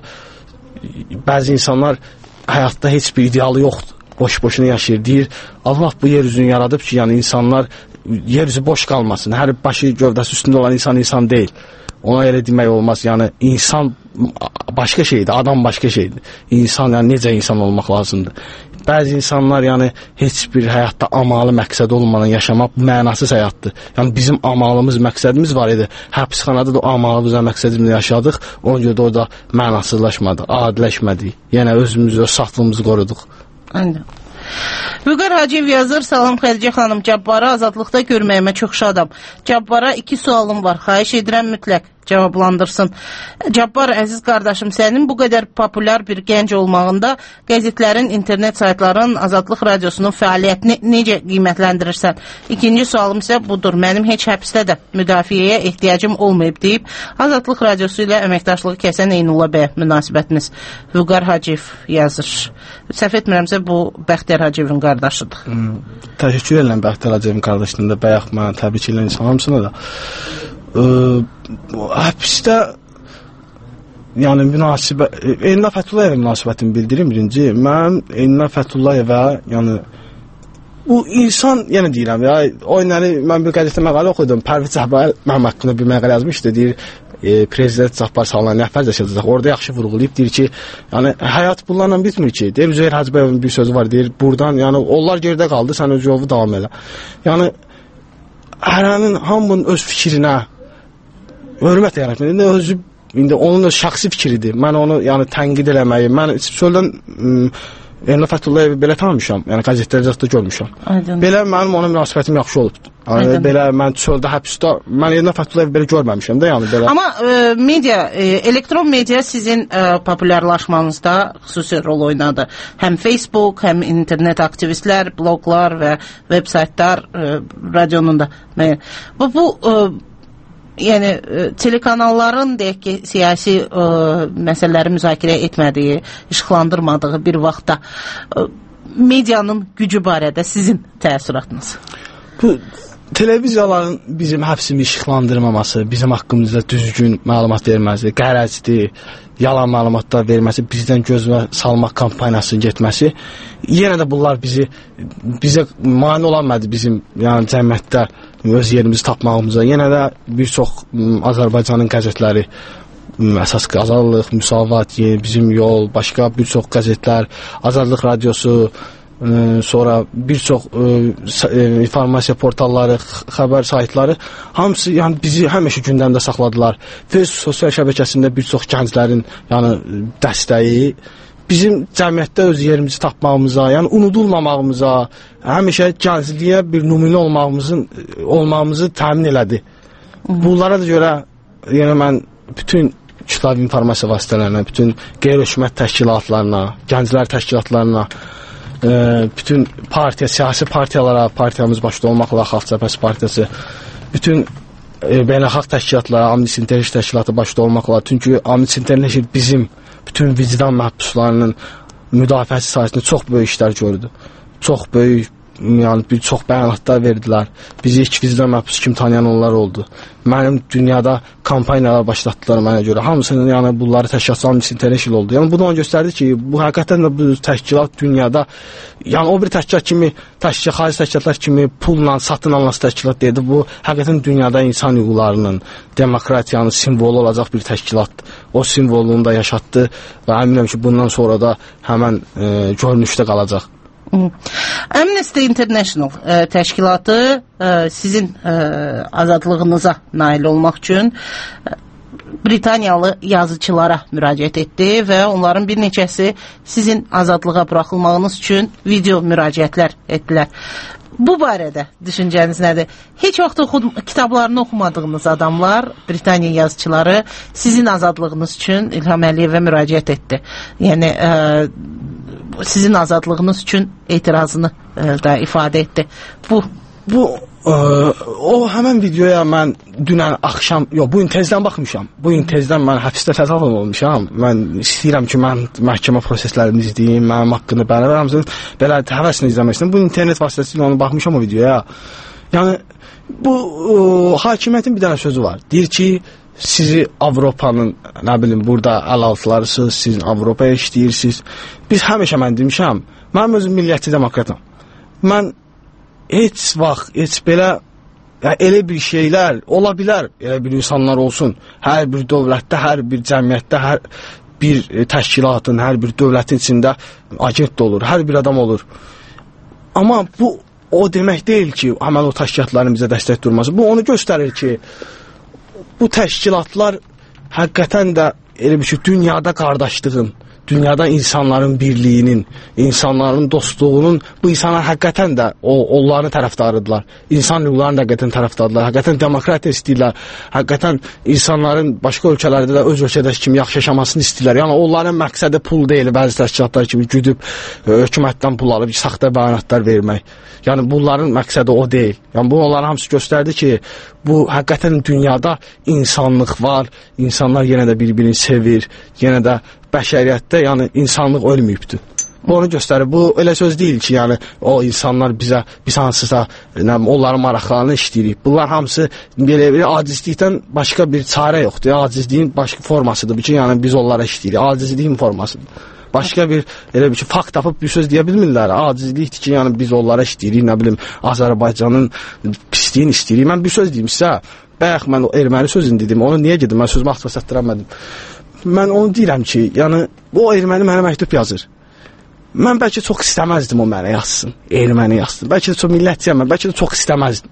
bəzi insanlar həyatda heç bir idealı yoxdur. Boş-boşuna yaşayır. Deyir, Allah bu yer üzünü yaradıb ki, yəni insanlar yer üzü boş qalmasın. Hər başı gövdəsi üstündə olan insan insan deyil. Ona elə demək olmaz. Yəni insan başqa şeydir, adam başqa şeydir. İnsan, yəni necə insan olmaq lazımdır. Bəzi insanlar yəni heç bir həyatda amalı məqsəd olmadan yaşamaq mənasız həyatdır. Yəni bizim amalımız, məqsədimiz var idi. Həbsxanada da amalımız və məqsədimizlə yaşadıq. Ona görə də orada mənasızlaşmadıq, adiləşmədik. Yəni özümüzü, öz saflığımızı qoruduq. Aynen. Vüqar Hacıyev yazır, salam Xədicə xanım, Cabbarı azadlıqda görməyimə çox şadam. Cabbara iki sualım var, xahiş edirəm mütləq cavablandırsın. Cabbar, əziz qardaşım, sənin bu qədər populyar bir gənc olmağında qəzetlərin, internet saytların, Azadlıq Radiosunun fəaliyyətini necə qiymətləndirirsən? İkinci sualım isə budur, mənim heç həbsdə də müdafiəyə ehtiyacım olmayıb deyib, Azadlıq Radiosu ilə əməkdaşlığı kəsən Eynullah bəyə münasibətiniz. Vüqar Hacıyev yazır. Səhv etmirəmsə bu Bəxtiyar Hacıyevin qardaşıdır. Hmm, təşəkkür edirəm Bəxtiyar Hacıyevin qardaşlığında, bayaq mən təbrik edirəm insan hamısına da. Ə, həbsdə yəni münasibət Eynullah Fətullayevə münasibətimi bildirim birinci. Mən Eynullah Fətullayevə yəni bu insan, yenə deyirəm ya, o günləri mən bir qəzetdə məqalə oxudum. Pərviz Cəbbari mənim haqqında bir məqalə yazmışdı, deyir e, prezident Cabbar Salman nəfər yaşayacaq. Orada yaxşı vurğulayıb deyir ki, yəni həyat bunlarla bitmir ki. Deyir Üzeyir Hacıbəyovun bir sözü var, deyir buradan yəni onlar gerdə qaldı, sən öz yolu davam elə. Yəni hərənin hamının öz fikrinə hörmət yaratmaq. İndi özü indi onun öz şəxsi fikridir. Mən onu yəni tənqid eləməyi, mən sözdən Eynullah Fəthullayevi belə tanımışam. Yəni qəzetlərdə də görmüşəm. Aydın. Belə mənim ona münasibətim yaxşı olubdu. Yəni belə mən çöldə həbsdə mən Eynullah Fəthullayevi belə görməmişəm də, yəni belə. Amma e, media, e, elektron media sizin e, populyarlaşmanızda xüsusi rol oynadı. Həm Facebook, həm internet aktivistlər, bloqlar və veb saytlar e, radionun da. Bu bu e, yəni e, telekanalların deyək ki, siyasi e, məsələləri müzakirə etmədiyi, işıqlandırmadığı bir vaxtda e, medianın gücü barədə sizin təəssüratınız? Bu televiziyaların bizim həbsimi işıqlandırmaması, bizim haqqımızda düzgün məlumat verməsi, qərəzdir, yalan məlumatlar verməsi, bizdən gözünə salmaq kampaniyasının getməsi, yenə də bunlar bizi bizə mane olanmadı bizim yəni cəmiyyətdə öz yerimizi tapmağımıza. Yenə də bir çox Azərbaycanın qəzetləri, əsas Azadlıq, Müsavat, Bizim Yol, başqa bir çox qəzetlər, Azadlıq Radiosu, sonra bir çox informasiya portalları, xəbər saytları hamısı yəni bizi həmişə gündəmdə saxladılar. Facebook sosial şəbəkəsində bir çox gənclərin yəni dəstəyi bizim cəmiyyətdə öz yerimizi tapmağımıza, yəni unudulmamağımıza, həmişə gəncliyə bir nümunə olmağımızın olmağımızı təmin elədi. Bunlara da görə yəni mən bütün kütləvi informasiya vasitələrinə, bütün qeyri-hökumət təşkilatlarına, gənclər təşkilatlarına, e, bütün partiya, siyasi partiyalara, partiyamız başda olmaqla Xalq Cəbhəsi partiyası, bütün e, beynəlxalq təşkilatlara, Amnesty International təşkilatı başda olmaqla, çünki Amnesty International bizim bütün vicdan məhbuslarının müdafiəsi sahəsində çox böyük işlər gördü. Çox böyük, yəni bir çox bəyanatlar verdilər. Bizi ilk vizdən məhbus kimi tanıyan onlar oldu. Mənim dünyada kampaniyalar başlatdılar mənə görə. Hamısının yəni bunları təşkilatçı Amnesty International oldu. Yəni bu da onu göstərdi ki, bu həqiqətən də bu təşkilat dünyada, yəni o bir təşkilat kimi, təşkilat xarici təşkilatlar kimi pulla satın alınan təşkilat deyildi. Bu həqiqətən dünyada insan hüquqlarının, demokratiyanın simvolu olacaq bir təşkilatdır. O simvolunu da yaşatdı və əminəm ki, bundan sonra da həmən e, görünüşdə qalacaq. Amnesty International ə, təşkilatı ə, sizin ə, azadlığınıza nail olmaq üçün ə, Britaniyalı yazıçılara müraciət etdi və onların bir neçəsi sizin azadlığa buraxılmağınız üçün video müraciətlər etdilər. Bu barədə düşüncəniz nədir? Heç vaxt oxud, kitablarını oxumadığınız adamlar, Britaniya yazıçıları sizin azadlığınız üçün İlham Əliyevə müraciət etdi. Yəni ə, sizin azadlığınız üçün etirazını ə, da ifadə etdi. Bu bu ə, o həmən videoya mən dünən axşam, yox, bu gün tezdən baxmışam. Bu gün tezdən mən həbsdə təzahür olmuşam. Mən istəyirəm ki, mən məhkəmə proseslərimi izləyim, mənim haqqında belə hamısını belə həvəslə izləmək istəyirəm. Bu internet vasitəsilə onu baxmışam o videoya. Yəni bu ə, hakimiyyətin bir dənə sözü var. Deyir ki, sizi Avropanın, nə bilim, burada əlaltılarısınız, siz Avropaya işləyirsiniz. Biz həmişə mən demişəm, mənim özüm milliyətçi demokratam. Mən heç vaxt, heç belə, yəni, elə bir şeylər ola bilər, elə bir insanlar olsun. Hər bir dövlətdə, hər bir cəmiyyətdə, hər bir təşkilatın, hər bir dövlətin içində agent də olur, hər bir adam olur. Amma bu o demək deyil ki, həmən o təşkilatların bizə dəstək durması. Bu onu göstərir ki, bu təşkilatlar həqiqətən də elə bir şey, dünyada qardaşlığın, dünyada insanların birliyinin, insanların dostluğunun, bu insanlar həqiqətən də o, onların tərəfdarıdırlar. İnsan hüquqlarının həqiqətən tərəfdarıdırlar. Həqiqətən demokratiya istəyirlər. Həqiqətən insanların başqa ölkələrdə də öz ölkədəki kimi yaxşı yaşamasını istəyirlər. Yəni onların məqsədi pul deyil, bəzi təşkilatlar kimi güdüb hökumətdən pul alıb saxta bəyanatlar vermək. Yəni bunların məqsədi o deyil. Yəni bu onların hamısı göstərdi ki, bu həqiqətən dünyada insanlıq var. İnsanlar yenə də bir-birini sevir. Yenə də bəşəriyyətdə, yəni insanlıq ölməyibdir. Bu onu göstərir. Bu elə söz deyil ki, yəni o insanlar bizə, biz hansısa nə, onların maraqlarını işləyirik. Bunlar hamısı belə bir acizlikdən başqa bir çarə yoxdur. Acizliyin başqa formasıdır bu ki, yəni biz onlara işləyirik. Acizliyin formasıdır. Başqa bir elə bir ki, fakt tapıb bir söz deyə bilmirlər. Acizlikdir ki, yəni biz onlara işləyirik, nə bilim, Azərbaycanın pisliyin istəyirik. Mən bir söz deyim sizə, bayaq mən o erməni sözünü dedim, onu niyə gedim, mən sözümü axtara çatdıramədim. Mən onu deyirəm ki, yəni o erməni mənə məktub yazır. Mən bəlkə çox istəməzdim o mənə yazsın, erməni yazsın. Bəlkə də çox millətçiyəm, bəlkə də çox istəməzdim.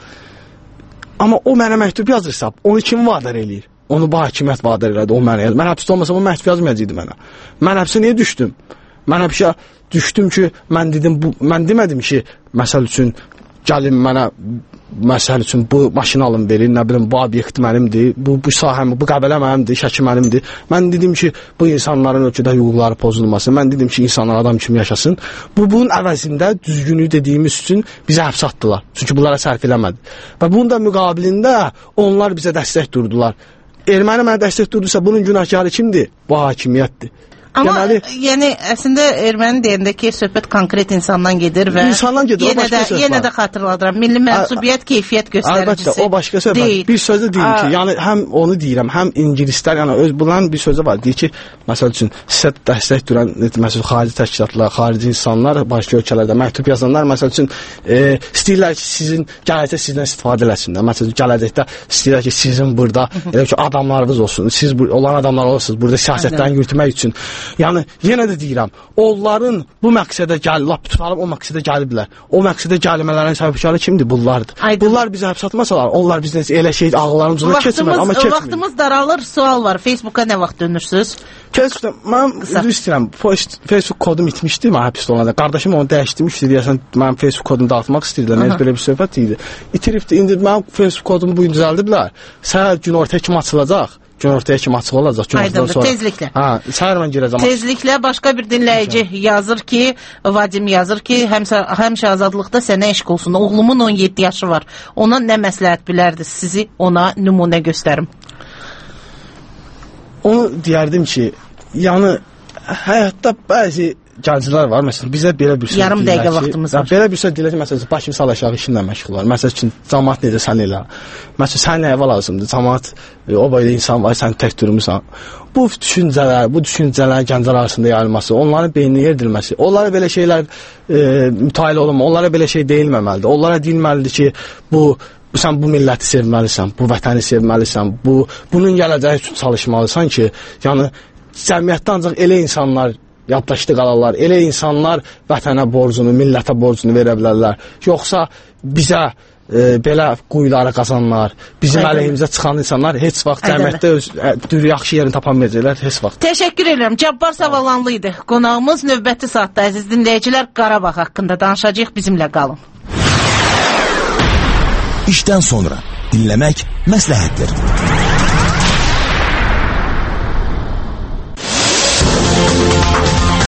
Amma o mənə məktub yazırsa, onu kim vadar eləyir? Onu bu hakimiyyət vadar elədi, o mənə yazır. Mən həbsdə olmasam, o məktub yazmayacaqdı mənə. Mən həbsə niyə düşdüm? Mən həbsə düşdüm ki, mən dedim, bu, mən demədim ki, məsəl üçün, gəlin mənə, məsəl üçün, bu maşını alın verin, nə bilim, bu obyekt mənimdir, bu, bu sahəm, bu qəbələ mənimdir, şəki mənimdir. Mən dedim ki, bu insanların ölkədə hüquqları pozulmasın, mən dedim ki, insanlar adam kimi yaşasın. Bu, bunun əvəzində düzgünlüyü dediyimiz üçün bizə həbs atdılar. Çünki bunlara sərf eləmədi. Və bunun da müqabilində onlar bizə dəstək durdular. Erməni mənə dəstək durdursa, bunun günahkarı kimdir? Bu hakimiyyətdir. Amma Deməli, yəni əslində erməni deyəndə ki, söhbət konkret insandan gedir və insandan gedir, yenə də yenə də xatırladıram. Milli mənsubiyyət, keyfiyyət göstəricisi. Əlbəttə, o başqa söhbət. Deyil. Bir sözü deyim ki, yəni həm onu deyirəm, həm ingilislər, yəni öz bunların bir sözü var. Deyir ki, məsəl üçün sizə dəstək duran məsəl xarici təşkilatlar, xarici insanlar, başqa ölkələrdə məktub yazanlar məsəl üçün e, istəyirlər ki, sizin gələcəkdə sizdən istifadə eləsinlər. Məsəl üçün gələcəkdə istəyirlər ki, sizin burada elə ki, adamlarınız olsun. Siz bu, olan adamlar olursunuz burada siyasətdən yürütmək üçün. Yəni, yenə də deyirəm, onların bu məqsədə gəlib, lap tutalım o məqsədə gəliblər. O məqsədə gəlmələrin səbəbkarı kimdir? Bunlardır. Aydın. Bunlar bizə həbs atmasalar, onlar bizdən elə şey ağlarımızdan keçmir, amma keçmir. Vaxtımız daralır, sual var. Facebook'a nə vaxt dönürsünüz? Facebookda, mən üzr istəyirəm, Facebook kodum itmişdi, mən həbsdə olanda. Qardaşım onu dəyişdirmişdi, deyəsən, mən Facebook kodunu dağıtmaq istəyirdim, mən belə bir söhbət idi. İtiribdi, indi mən Facebook kodumu bugün düzəldiblər. Səhər gün ortaya kimi açılacaq. Gün ortaya kimi açıq olacaq. Aydındır, tezliklə. Hə, səhər mən girəcəm. Tezliklə başqa bir dinləyici yazır ki, Vadim yazır ki, həmsə, həmişə azadlıqda sənə eşq olsun. Oğlumun on yeddi yaşı var. Ona nə məsləhət bilərdi, sizi ona nümunə göstərim. Onu deyərdim ki, yəni həyatda bəzi gənclər var. Məsələn, bizə belə bir söz yarım dəqiqə vaxtımız var. Belə bir söz deyilir, məsələn, baş misal aşağı işinlə məşğullar. Məsələn, cəmaət necə sən elə. Məsələn, sən nəyə lazımdır? Cəmaət o boyda insan var, sən tək durmusan. Bu düşüncələr, bu düşüncələr gənclər arasında yayılması, onların beyninə yeridilməsi, onlara belə şeylər e, mütailə olunma, onlara belə şey deyilməməlidir. Onlara deyilməlidir ki, bu sən bu milləti sevməlisən, bu vətəni sevməlisən, bu bunun gələcəyi üçün çalışmalısan ki, yəni cəmiyyətdə ancaq elə insanlar yaddaşlı qalarlar, elə insanlar vətənə borcunu, millətə borcunu verə bilərlər. Yoxsa bizə e, belə quyuları qazanlar, bizim əleyhimizə çıxan insanlar heç vaxt cəmiyyətdə öz ə, yaxşı yerini tapamayacaqlar, heç vaxt. Təşəkkür edirəm. Cabbar Savalanlı idi. Qonağımız növbəti saatda əziz dinləyicilər Qarabağ haqqında danışacağıq. Bizimlə qalın. İşdən sonra dinləmək məsləhətdir.